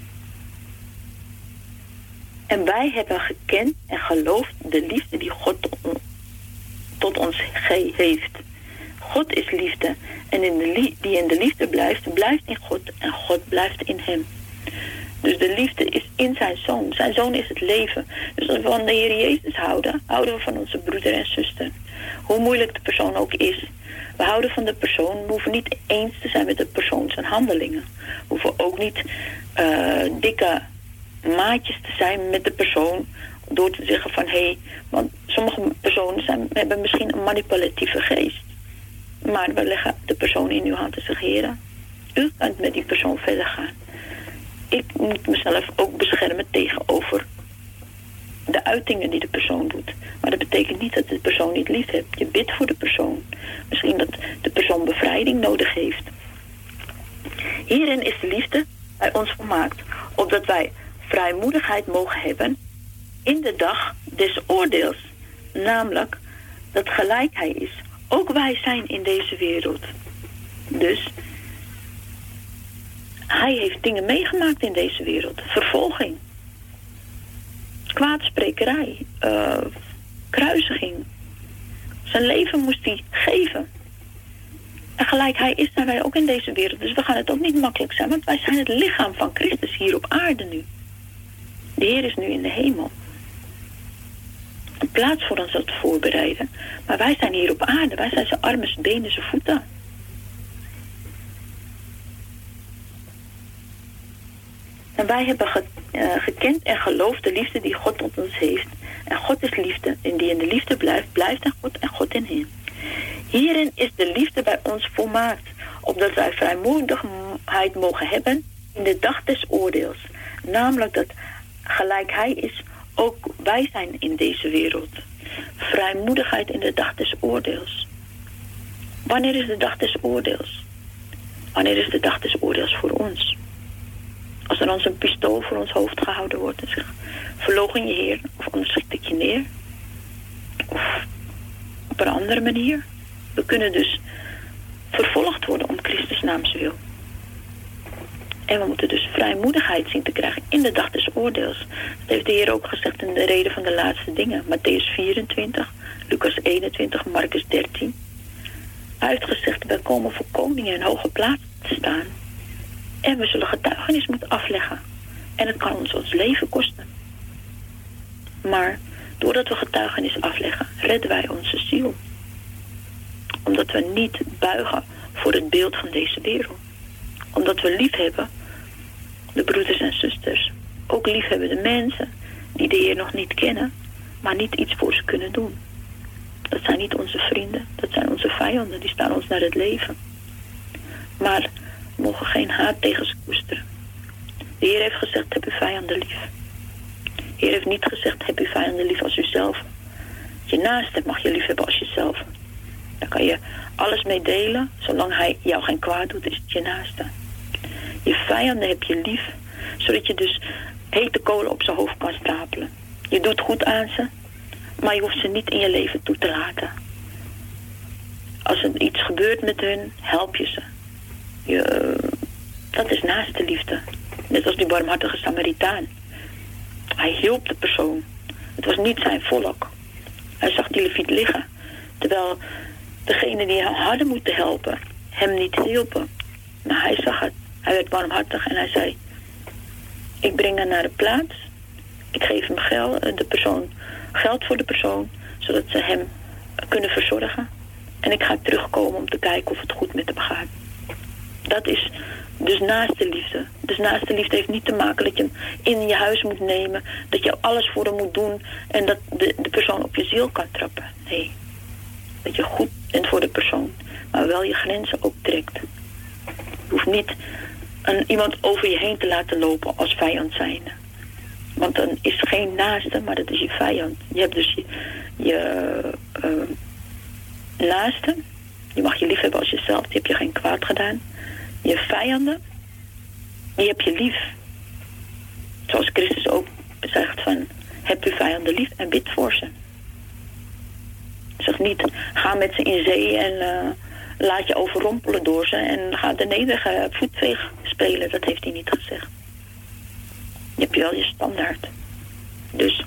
En wij hebben gekend en geloofd de liefde die God tot ons heeft. God is liefde en in de lie- die in de liefde blijft, blijft in God en God blijft in hem. Dus de liefde is in zijn Zoon. Zijn Zoon is het leven. Dus als we van de Heer Jezus houden, houden we van onze broeder en zuster. Hoe moeilijk de persoon ook is. We houden van de persoon. We hoeven niet eens te zijn met de persoon zijn handelingen. We hoeven ook niet uh, dikke maatjes te zijn met de persoon. Door te zeggen van, hé, hey, want sommige personen zijn, hebben misschien een manipulatieve geest. Maar we leggen de persoon in uw hand en zeggen, Heer, u kunt met die persoon verder gaan. Ik moet mezelf ook beschermen tegenover de uitingen die de persoon doet. Maar dat betekent niet dat de persoon niet lief hebt. Je bidt voor de persoon. Misschien dat de persoon bevrijding nodig heeft. Hierin is de liefde bij ons volmaakt, opdat wij vrijmoedigheid mogen hebben in de dag des oordeels. Namelijk dat gelijk hij is. Ook wij zijn in deze wereld. Dus hij heeft dingen meegemaakt in deze wereld. Vervolging. Kwaadsprekerij. Uh, kruisiging. Zijn leven moest hij geven. En gelijk hij is, zijn wij ook in deze wereld. Dus we gaan het ook niet makkelijk zijn. Want wij zijn het lichaam van Christus hier op aarde nu. De Heer is nu in de hemel. Een plaats voor ons dat te voorbereiden. Maar wij zijn hier op aarde. Wij zijn zijn armen, zijn benen, zijn voeten. En wij hebben ge, uh, gekend en geloofd de liefde die God tot ons heeft. En God is liefde. En die in de liefde blijft, blijft in God en God in hem. Hierin is de liefde bij ons volmaakt. Opdat wij vrijmoedigheid mogen hebben in de dag des oordeels. Namelijk dat gelijk hij is, ook wij zijn in deze wereld. Vrijmoedigheid in de dag des oordeels. Wanneer is de dag des oordeels? Wanneer is de dag des oordeels voor ons? Als er ons een pistool voor ons hoofd gehouden wordt en zegt, verloochen je Heer, of anders schiet ik je neer. Of op een andere manier. We kunnen dus vervolgd worden om Christus naams wil. En we moeten dus vrijmoedigheid zien te krijgen in de dag des oordeels. Dat heeft de Heer ook gezegd in de reden van de laatste dingen. Matthäus vierentwintig, Lucas eenentwintig, Marcus dertien. Hij heeft gezegd, wij komen voor koningen en hoge plaatsen te staan. En we zullen getuigenis moeten afleggen. En het kan ons ons leven kosten. Maar doordat we getuigenis afleggen, redden wij onze ziel. Omdat we niet buigen voor het beeld van deze wereld. Omdat we lief hebben de broeders en zusters. Ook lief hebben de mensen die de Heer nog niet kennen, maar niet iets voor ze kunnen doen. Dat zijn niet onze vrienden, dat zijn onze vijanden, die staan ons naar het leven. Maar we mogen geen haat tegen ze koesteren. De Heer heeft gezegd, heb uw vijanden lief. De Heer heeft niet gezegd, heb uw vijanden lief als uzelf. Je naaste mag je lief hebben als jezelf. Daar kan je alles mee delen. Zolang hij jou geen kwaad doet, is het je naaste. Je vijanden heb je lief, zodat je dus hete kolen op zijn hoofd kan stapelen. Je doet goed aan ze, maar je hoeft ze niet in je leven toe te laten. Als er iets gebeurt met hun, help je ze. Je, dat is naaste liefde. Net als die barmhartige Samaritaan. Hij hielp de persoon. Het was niet zijn volk. Hij zag die leviet liggen. Terwijl degene die hem hadden moeten helpen, hem niet hielpen. Maar hij zag het. Hij werd barmhartig en hij zei: ik breng hem naar de plaats. Ik geef hem geld, de persoon, geld voor de persoon, zodat ze hem kunnen verzorgen. En ik ga terugkomen om te kijken of het goed met hem gaat. Dat is dus naaste liefde. Dus naaste liefde heeft niet te maken dat je hem in je huis moet nemen, dat je alles voor hem moet doen en dat de, de persoon op je ziel kan trappen. Nee. Dat je goed bent voor de persoon, maar wel je grenzen ook trekt. Je hoeft niet een, iemand over je heen te laten lopen als vijand zijnde. Want dan is geen naaste, maar dat is je vijand. Je hebt dus je, je uh, naaste. Je mag je lief hebben als jezelf. Die heb je geen kwaad gedaan. Je vijanden, die heb je lief. Zoals Christus ook zegt van, heb uw vijanden lief en bid voor ze. Zeg niet, ga met ze in zee en uh, laat je overrompelen door ze en ga de nederige voetveeg spelen. Dat heeft hij niet gezegd. Je hebt wel je standaard. Dus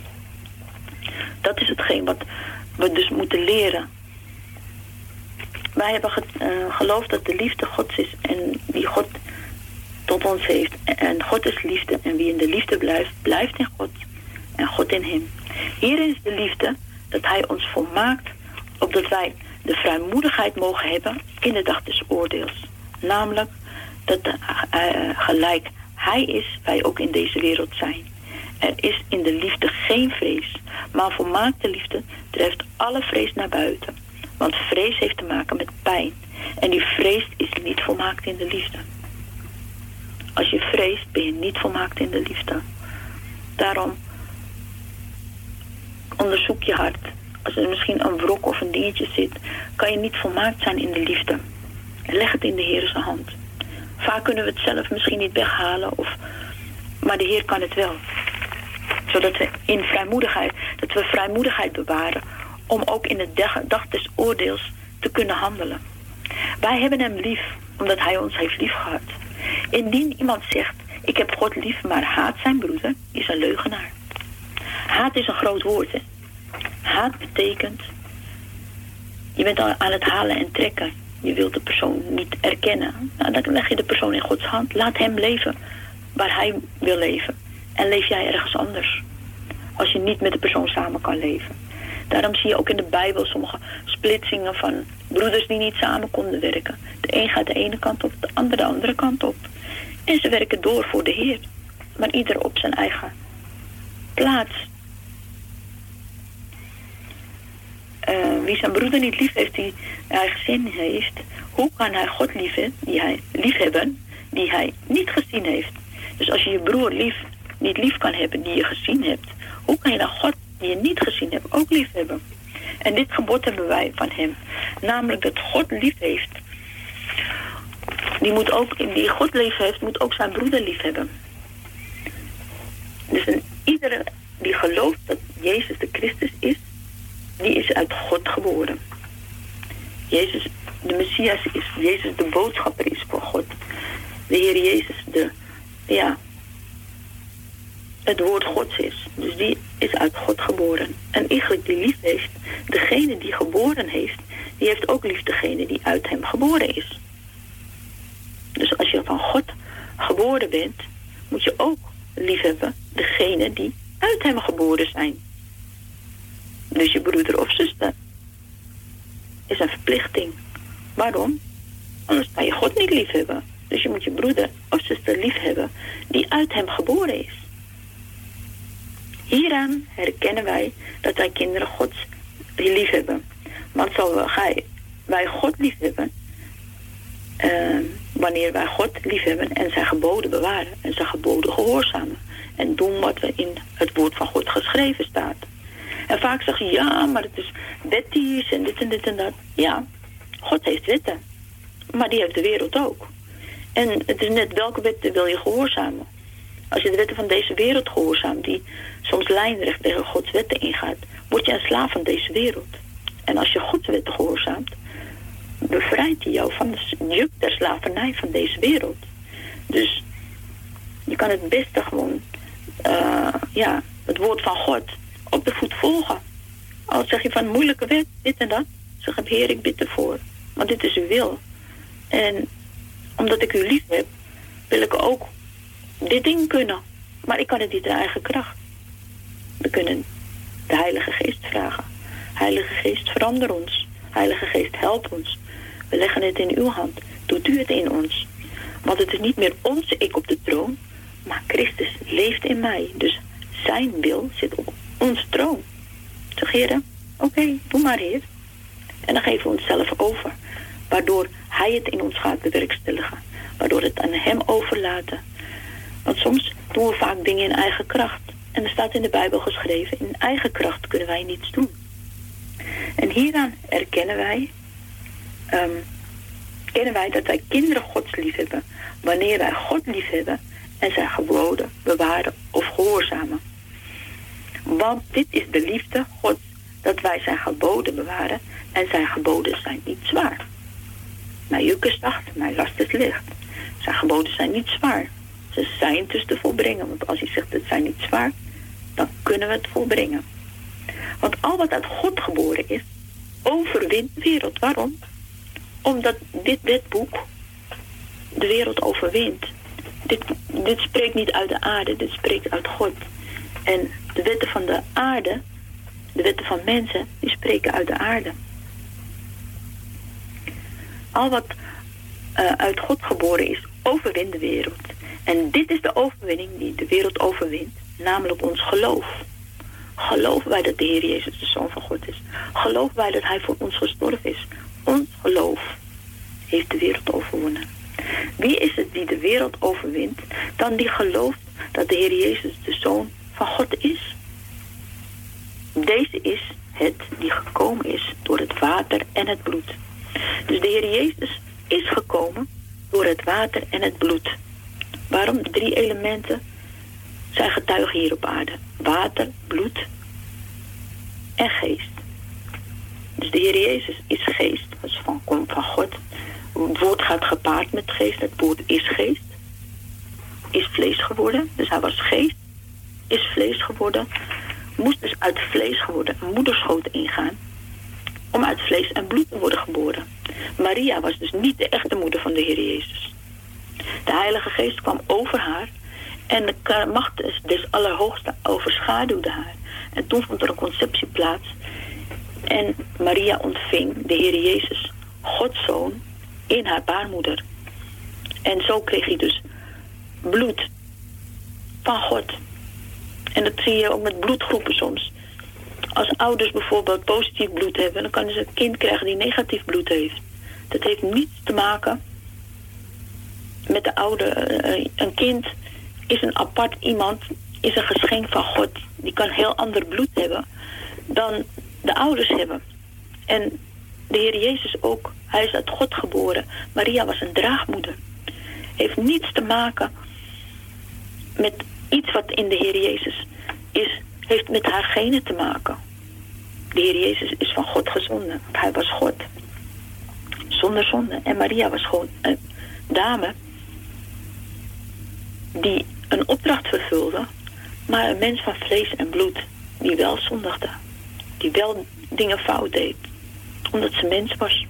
dat is hetgeen wat we dus moeten leren. Wij hebben ge, uh, geloofd dat de liefde Gods is en die God tot ons heeft. En God is liefde en wie in de liefde blijft, blijft in God en God in hem. Hierin is de liefde dat hij ons volmaakt, opdat wij de vrijmoedigheid mogen hebben in de dag des oordeels. Namelijk dat de, uh, gelijk hij is, wij ook in deze wereld zijn. Er is in de liefde geen vrees, maar volmaakte liefde drijft alle vrees naar buiten. Want vrees heeft te maken met pijn. En die vrees is niet volmaakt in de liefde. Als je vreest, ben je niet volmaakt in de liefde. Daarom onderzoek je hart. Als er misschien een wrok of een dingetje zit, kan je niet volmaakt zijn in de liefde. Leg het in de Heer zijn hand. Vaak kunnen we het zelf misschien niet weghalen, of, maar de Heer kan het wel. Zodat we in vrijmoedigheid, dat we vrijmoedigheid bewaren om ook in de dag des oordeels te kunnen handelen. Wij hebben hem lief, omdat hij ons heeft lief gehad. Indien iemand zegt, ik heb God lief, maar haat zijn broeder, is een leugenaar. Haat is een groot woord, hè. Haat betekent, je bent aan het halen en trekken. Je wilt de persoon niet erkennen. Nou, dan leg je de persoon in Gods hand. Laat hem leven waar hij wil leven. En leef jij ergens anders. Als je niet met de persoon samen kan leven. Daarom zie je ook in de Bijbel sommige splitsingen van broeders die niet samen konden werken. De een gaat de ene kant op, de ander de andere kant op. En ze werken door voor de Heer. Maar ieder op zijn eigen plaats. Uh, wie zijn broeder niet lief heeft, die eigen zin heeft, hoe kan hij God lief, die hij lief hebben, die hij niet gezien heeft? Dus als je je broer lief, niet lief kan hebben, die je gezien hebt, hoe kan je dan God, die je niet gezien hebt, ook lief hebben? En dit gebod hebben wij van hem. Namelijk dat God lief heeft. Die, moet ook, die God lief heeft, moet ook zijn broeder lief hebben. Dus een, iedere die gelooft dat Jezus de Christus is, die is uit God geboren. Jezus, de Messias is, Jezus de boodschapper is voor God. De Heer Jezus, de, ja, het woord Gods is. Dus die is uit God geboren. En eigenlijk die lief heeft, degene die geboren heeft, die heeft ook lief degene die uit hem geboren is. Dus als je van God geboren bent, moet je ook lief hebben degene die uit hem geboren zijn. Dus je broeder of zuster is een verplichting. Waarom? Anders kan je God niet lief hebben. Dus je moet je broeder of zuster lief hebben die uit hem geboren is. Hieraan herkennen wij dat wij kinderen Gods lief hebben. Want zo wij God lief hebben, uh, wanneer wij God lief hebben en zijn geboden bewaren en zijn geboden gehoorzamen en doen wat er in het woord van God geschreven staat. En vaak zeg je, ja, maar het is wettisch en dit en dit en dat. Ja, God heeft wetten. Maar die heeft de wereld ook. En het is net welke wetten wil je gehoorzamen. Als je de wetten van deze wereld gehoorzaamt, die soms lijnrecht tegen Gods wetten ingaat, word je een slaaf van deze wereld. En als je Gods wetten gehoorzaamt, bevrijdt hij jou van de juk der slavernij van deze wereld. Dus je kan het beste gewoon, uh, ja, het woord van God op de voet volgen. Als zeg je van moeilijke wet, dit en dat, zeg ik, Heer, ik bid ervoor. Want dit is uw wil. En omdat ik u lief heb, wil ik ook dit ding kunnen. Maar ik kan het niet in eigen kracht. We kunnen de Heilige Geest vragen. Heilige Geest, verander ons. Heilige Geest, help ons. We leggen het in uw hand. Doet u het in ons. Want het is niet meer onze ik op de troon, maar Christus leeft in mij. Dus zijn wil zit op ons troon. Zeg, Heer, oké, okay, doe maar, Heer. En dan geven we onszelf over. Waardoor hij het in ons gaat bewerkstelligen. Waardoor het aan hem overlaten. Want soms doen we vaak dingen in eigen kracht. En er staat in de Bijbel geschreven, in eigen kracht kunnen wij niets doen. En hieraan erkennen wij, um, kennen wij dat wij kinderen Gods lief hebben. Wanneer wij God lief hebben en zijn geboden bewaren of gehoorzamen. Want dit is de liefde Gods, dat wij zijn geboden bewaren en zijn geboden zijn niet zwaar. Mijn juk is zacht, mijn last is licht. Zijn geboden zijn niet zwaar. Ze zijn dus te volbrengen. Want als hij zegt het zijn niet zwaar, dan kunnen we het volbrengen. Want al wat uit God geboren is, overwint de wereld. Waarom? Omdat dit wetboek de wereld overwint. Dit, dit spreekt niet uit de aarde, dit spreekt uit God. En de wetten van de aarde, de wetten van mensen, die spreken uit de aarde. Al wat uh, uit God geboren is, overwint de wereld. En dit is de overwinning die de wereld overwint, namelijk ons geloof. Geloven wij dat de Heer Jezus de Zoon van God is? Geloven wij dat Hij voor ons gestorven is? Ons geloof heeft de wereld overwonnen. Wie is het die de wereld overwint, dan die gelooft dat de Heer Jezus de Zoon van God is? Deze is het die gekomen is door het water en het bloed. Dus de Heer Jezus is gekomen door het water en het bloed. Waarom? Drie elementen zijn getuigen hier op aarde. Water, bloed en geest. Dus de Heer Jezus is geest. Dat is van, komt van God. Het woord gaat gepaard met geest. Het woord is geest. Is vlees geworden. Dus hij was geest. Is vlees geworden. Moest dus uit vlees geworden. Een moederschoot ingaan. Om uit vlees en bloed te worden geboren. Maria was dus niet de echte moeder van de Heer Jezus. De Heilige Geest kwam over haar. En de macht des Allerhoogste overschaduwde haar. En toen vond er een conceptie plaats. En Maria ontving de Heer Jezus, Gods Zoon, in haar baarmoeder. En zo kreeg hij dus bloed van God. En dat zie je ook met bloedgroepen soms. Als ouders bijvoorbeeld positief bloed hebben, dan kunnen ze een kind krijgen die negatief bloed heeft. Dat heeft niets te maken met de ouder. Een kind is een apart iemand, is een geschenk van God. Die kan heel ander bloed hebben dan de ouders hebben. En de Heer Jezus ook. Hij is uit God geboren. Maria was een draagmoeder. Heeft niets te maken met iets wat in de Heer Jezus is. Heeft met haar genen te maken. De Heer Jezus is van God gezonden. Hij was God. Zonder zonde. En Maria was gewoon een dame die een opdracht vervulde, maar een mens van vlees en bloed, die wel zondigde. Die wel dingen fout deed. Omdat ze mens was.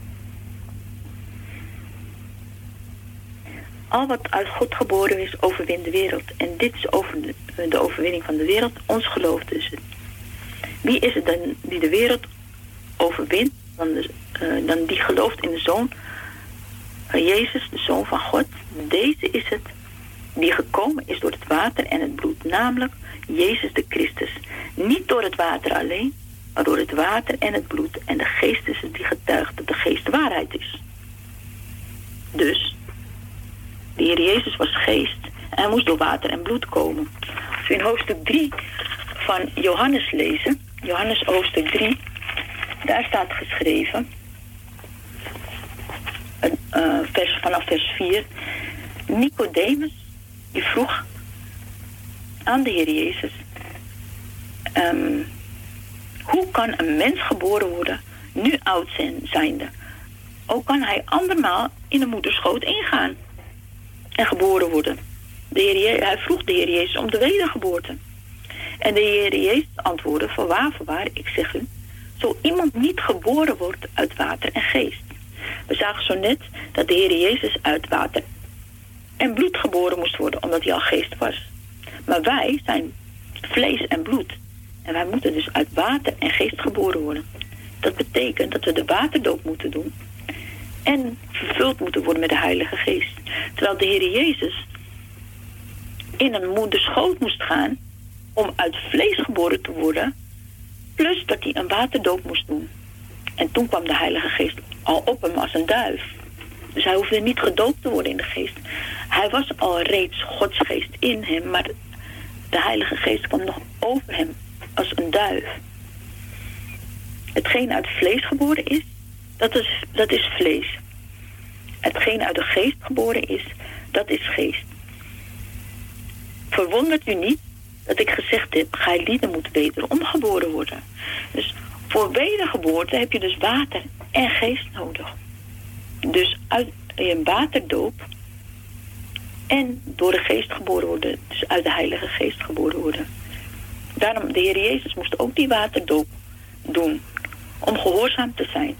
Al wat uit God geboren is, overwint de wereld. En dit is over de, de overwinning van de wereld. Ons geloof dus. Wie is het dan die de wereld overwint? Dan, de, uh, dan die gelooft in de Zoon van Jezus, de Zoon van God. Deze is het die gekomen is door het water en het bloed. Namelijk Jezus de Christus. Niet door het water alleen, maar door het water en het bloed. En de geest is het die getuigt dat de geest waarheid is. Dus de Heer Jezus was geest en hij moest door water en bloed komen. Als we in hoofdstuk drie van Johannes lezen, Johannes hoofdstuk drie, daar staat geschreven, uh, vers, vanaf vers vier. Nicodemus, die vroeg aan de Heer Jezus, um, hoe kan een mens geboren worden, nu oud zijn, zijnde? Ook kan hij andermaal in de moederschoot ingaan en geboren worden. De Heer Je- hij vroeg de Heer Jezus om de wedergeboorte. En de Heer Jezus antwoordde, voorwaar, voorwaar, ik zeg u, zo iemand niet geboren wordt uit water en geest. We zagen zo net dat de Heer Jezus uit water en bloed geboren moest worden, omdat hij al geest was. Maar wij zijn vlees en bloed. En wij moeten dus uit water en geest geboren worden. Dat betekent dat we de waterdoop moeten doen en vervuld moeten worden met de Heilige Geest. Terwijl de Heer Jezus in een moederschoot moest gaan om uit vlees geboren te worden, plus dat hij een waterdoop moest doen. En toen kwam de Heilige Geest al op hem als een duif. Dus hij hoefde niet gedoopt te worden in de geest. Hij was al reeds Gods geest in hem, maar de Heilige Geest kwam nog over hem als een duif. Hetgeen uit vlees geboren is, dat is, dat is vlees. Hetgeen uit de geest geboren is, dat is geest. Verwondert u niet dat ik gezegd heb, gij lieden moet wederom geboren worden. Dus voor wedergeboorte heb je dus water en geest nodig. Dus uit een waterdoop en door de geest geboren worden, dus uit de Heilige Geest geboren worden. Daarom, de Heer Jezus moest ook die waterdoop doen, om gehoorzaam te zijn.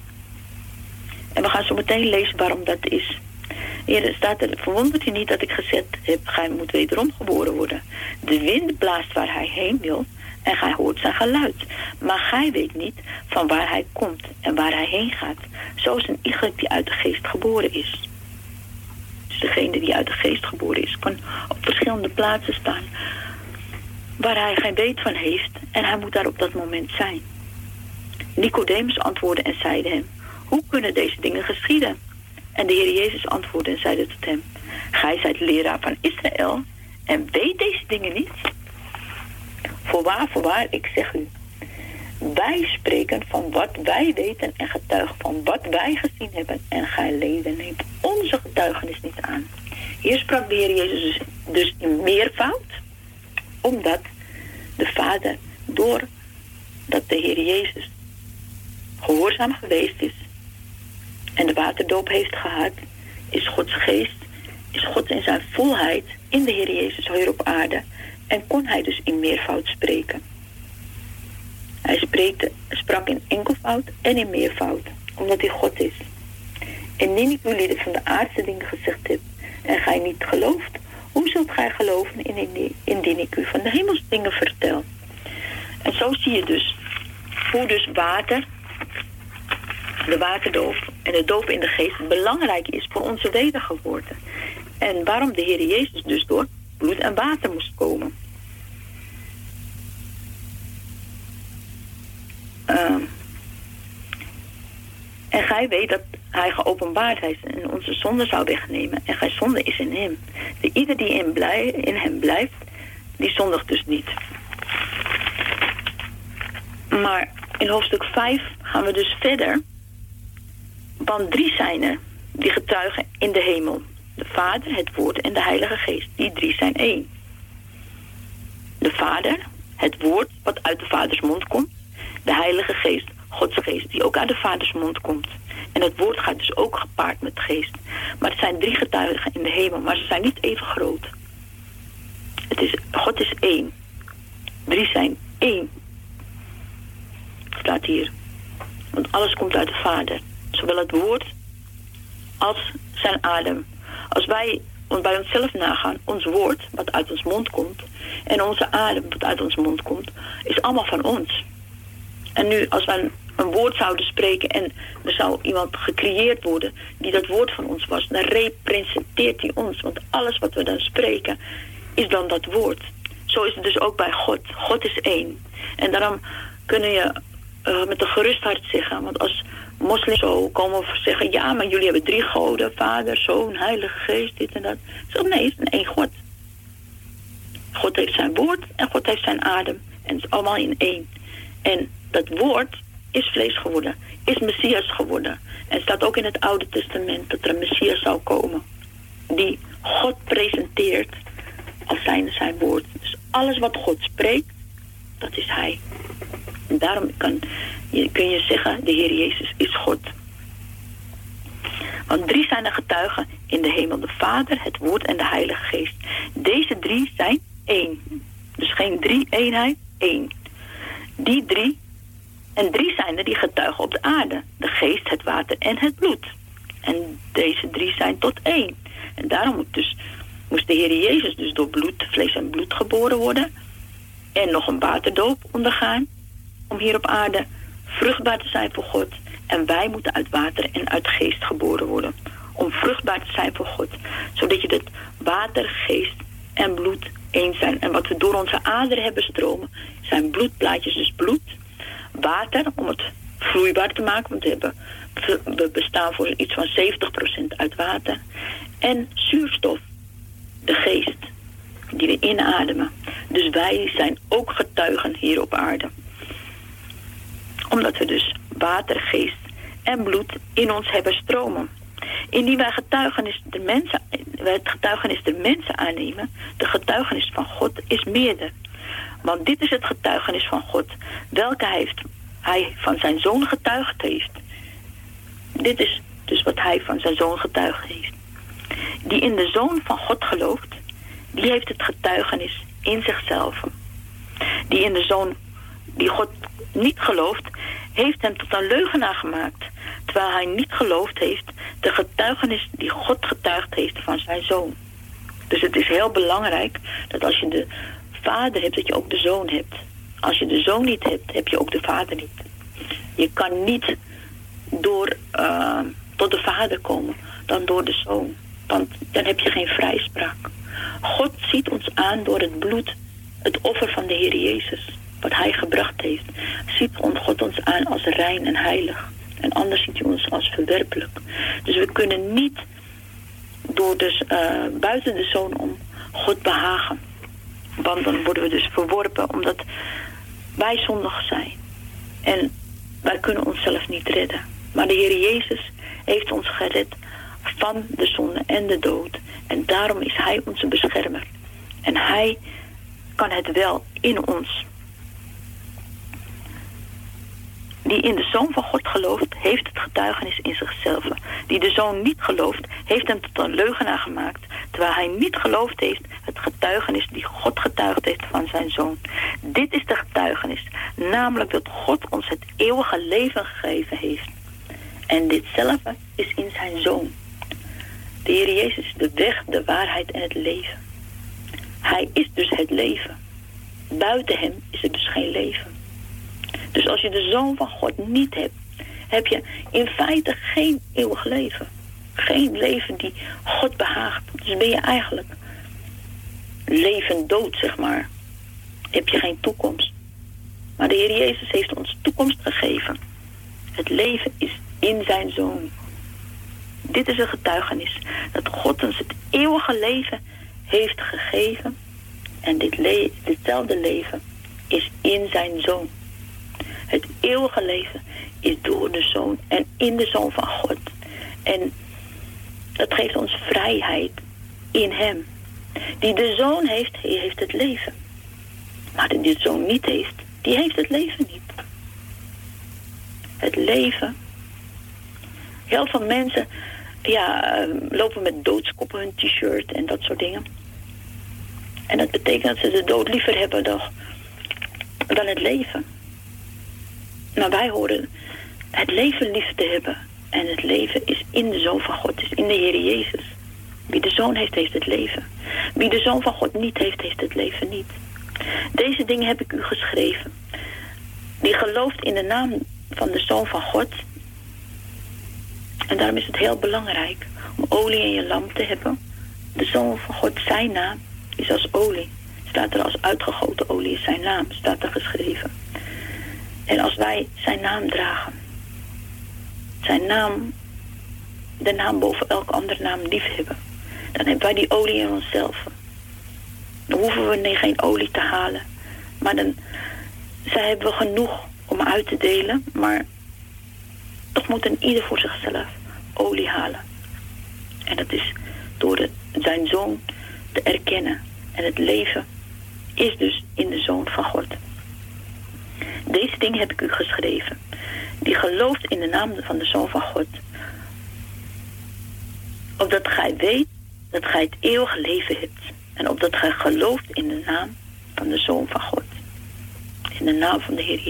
En we gaan zo meteen lezen waarom dat is. Hier staat er, verwondert u niet dat ik gezegd heb, gij moet wederom geboren worden. De wind blaast waar hij heen wil en gij hoort zijn geluid. Maar gij weet niet van waar hij komt en waar hij heen gaat. Zoals een iegelijk die uit de geest geboren is. Dus degene die uit de geest geboren is, kan op verschillende plaatsen staan waar hij geen weet van heeft en hij moet daar op dat moment zijn. Nicodemus antwoordde en zeide hem, hoe kunnen deze dingen geschieden? En de Heer Jezus antwoordde en zeide tot hem, gij zijt leraar van Israël en weet deze dingen niet? Voorwaar, voorwaar, ik zeg u, wij spreken van wat wij weten en getuigen van wat wij gezien hebben en gij leden neemt onze getuigenis niet aan. Hier sprak de Heer Jezus dus, dus in meervoud, omdat de Vader, doordat de Heer Jezus gehoorzaam geweest is en de waterdoop heeft gehad, is Gods geest, is God in zijn volheid in de Heer Jezus hier op aarde en kon hij dus in meervoud spreken. Hij spreekte, sprak in enkelvoud en in meervoud, omdat hij God is. Indien ik jullie van de aardse dingen gezegd heb en gij niet gelooft, hoe zult gij geloven indien ik u van de hemelse dingen vertel? En zo zie je dus hoe dus water, de waterdoop en de doop in de geest belangrijk is voor onze wedergeboorte. En waarom de Heer Jezus dus door bloed en water moest komen. Uh, en gij weet dat hij geopenbaard is en onze zonde zou wegnemen. En gij zonde is in hem. De ieder die in, blij, in hem blijft, die zondigt dus niet. Maar in hoofdstuk vijf gaan we dus verder. Want drie zijn er die getuigen in de hemel. De Vader, het Woord en de Heilige Geest. Die drie zijn één. De Vader, het Woord wat uit de Vaders mond komt. De Heilige Geest, Gods Geest, die ook uit de Vaders mond komt. En het Woord gaat dus ook gepaard met Geest. Maar het zijn drie getuigen in de hemel, maar ze zijn niet even groot. Het is, God is één. Drie zijn één. Staat hier. Want alles komt uit de Vader. Zowel het Woord als zijn adem. Als wij bij onszelf nagaan, ons woord wat uit ons mond komt en onze adem wat uit ons mond komt, is allemaal van ons. En nu als wij een, een woord zouden spreken en er zou iemand gecreëerd worden die dat woord van ons was, dan representeert hij ons. Want alles wat we dan spreken is dan dat woord. Zo is het dus ook bij God. God is één. En daarom kunnen je uh, met een gerust hart zeggen, want als moslims zo komen zeggen, ja, maar jullie hebben drie goden, Vader, Zoon, Heilige Geest, dit en dat. Zo, nee, het is een één God. God heeft zijn woord en God heeft zijn adem. En het is allemaal in één. En dat woord is vlees geworden, is Messias geworden. En staat ook in het Oude Testament dat er een Messias zou komen. Die God presenteert als zijnde zijn woord. Dus alles wat God spreekt, dat is hij. En daarom kan je, kun je zeggen, de Heer Jezus is God. Want drie zijn de getuigen in de hemel. De Vader, het Woord en de Heilige Geest. Deze drie zijn één. Dus geen drie eenheid, één. Die drie, en drie zijn er die getuigen op de aarde. De geest, het water en het bloed. En deze drie zijn tot één. En daarom moet, dus, moest de Heer Jezus dus door bloed, vlees en bloed geboren worden. En nog een waterdoop ondergaan. Om hier op aarde vruchtbaar te zijn voor God. En wij moeten uit water en uit geest geboren worden. Om vruchtbaar te zijn voor God. Zodat je dat water, geest en bloed één zijn. En wat we door onze aderen hebben stromen, zijn bloedplaatjes, dus bloed. Water, om het vloeibaar te maken. Want we, hebben, we bestaan voor iets van zeventig procent uit water. En zuurstof, de geest, die we inademen. Dus wij zijn ook getuigen hier op aarde. Omdat we dus water, geest en bloed in ons hebben stromen. Indien wij getuigenis de mensen, het getuigenis der mensen aannemen, de getuigenis van God is meerder. Want dit is het getuigenis van God, welke hij, heeft, hij van zijn zoon getuigd heeft. Dit is dus wat hij van zijn zoon getuigd heeft. Die in de zoon van God gelooft, die heeft het getuigenis in zichzelf. Die in de zoon die God niet gelooft, heeft hem tot een leugenaar gemaakt, terwijl hij niet geloofd heeft de getuigenis die God getuigd heeft van zijn zoon. Dus het is heel belangrijk dat als je de vader hebt, dat je ook de zoon hebt. Als je de zoon niet hebt, heb je ook de vader niet. Je kan niet door uh, tot de vader komen dan door de zoon. Want dan heb je geen vrijspraak. God ziet ons aan door het bloed, het offer van de Heer Jezus, wat hij gebracht heeft. Ziet God ons aan als rein en heilig. En anders ziet hij ons als verwerpelijk. Dus we kunnen niet door dus uh, buiten de zoon om God behagen. Want dan worden we dus verworpen omdat wij zondig zijn. En wij kunnen onszelf niet redden. Maar de Heer Jezus heeft ons gered van de zonde en de dood. En daarom is hij onze beschermer. En hij kan het wel in ons. Die in de Zoon van God gelooft, heeft het getuigenis in zichzelf. Die de Zoon niet gelooft, heeft hem tot een leugenaar gemaakt, terwijl hij niet geloofd heeft het getuigenis die God getuigd heeft van zijn Zoon. Dit is de getuigenis, namelijk dat God ons het eeuwige leven gegeven heeft. En ditzelfde is in zijn Zoon. De Heer Jezus is de weg, de waarheid en het leven. Hij is dus het leven. Buiten hem is er dus geen leven. Dus als je de Zoon van God niet hebt, heb je in feite geen eeuwig leven. Geen leven die God behaagt. Dus ben je eigenlijk levend dood, zeg maar. Heb je geen toekomst. Maar de Heer Jezus heeft ons toekomst gegeven. Het leven is in zijn Zoon. Dit is een getuigenis. Dat God ons het eeuwige leven heeft gegeven. En dit le- ditzelfde leven is in zijn Zoon. Het eeuwige leven is door de Zoon en in de Zoon van God. En dat geeft ons vrijheid in hem. Die de Zoon heeft, die heeft het leven. Maar die de Zoon niet heeft, die heeft het leven niet. Het leven. Heel veel mensen ja, lopen met doodskop op hun t-shirt en dat soort dingen. En dat betekent dat ze de dood liever hebben dan, dan het leven. Maar wij horen het leven lief te hebben. En het leven is in de Zoon van God, is in de Heer Jezus. Wie de Zoon heeft, heeft het leven. Wie de Zoon van God niet heeft, heeft het leven niet. Deze dingen heb ik u geschreven. Die gelooft in de naam van de Zoon van God. En daarom is het heel belangrijk om olie in je lamp te hebben. De Zoon van God, zijn naam, is als olie. Staat er als uitgegoten olie is zijn naam, staat er geschreven. En als wij zijn naam dragen, zijn naam, de naam boven elke andere naam lief hebben, dan hebben wij die olie in onszelf. Dan hoeven we nee, geen olie te halen. Maar dan zij hebben we genoeg om om uit te delen, maar toch moet een ieder voor zichzelf olie halen. En dat is door het, zijn zoon te erkennen. En het leven is dus in de Zoon van God. Deze dingen heb ik u geschreven, die gelooft in de naam van de Zoon van God, opdat gij weet dat gij het eeuwige leven hebt. En opdat gij gelooft in de naam van de Zoon van God. In de naam van de Heer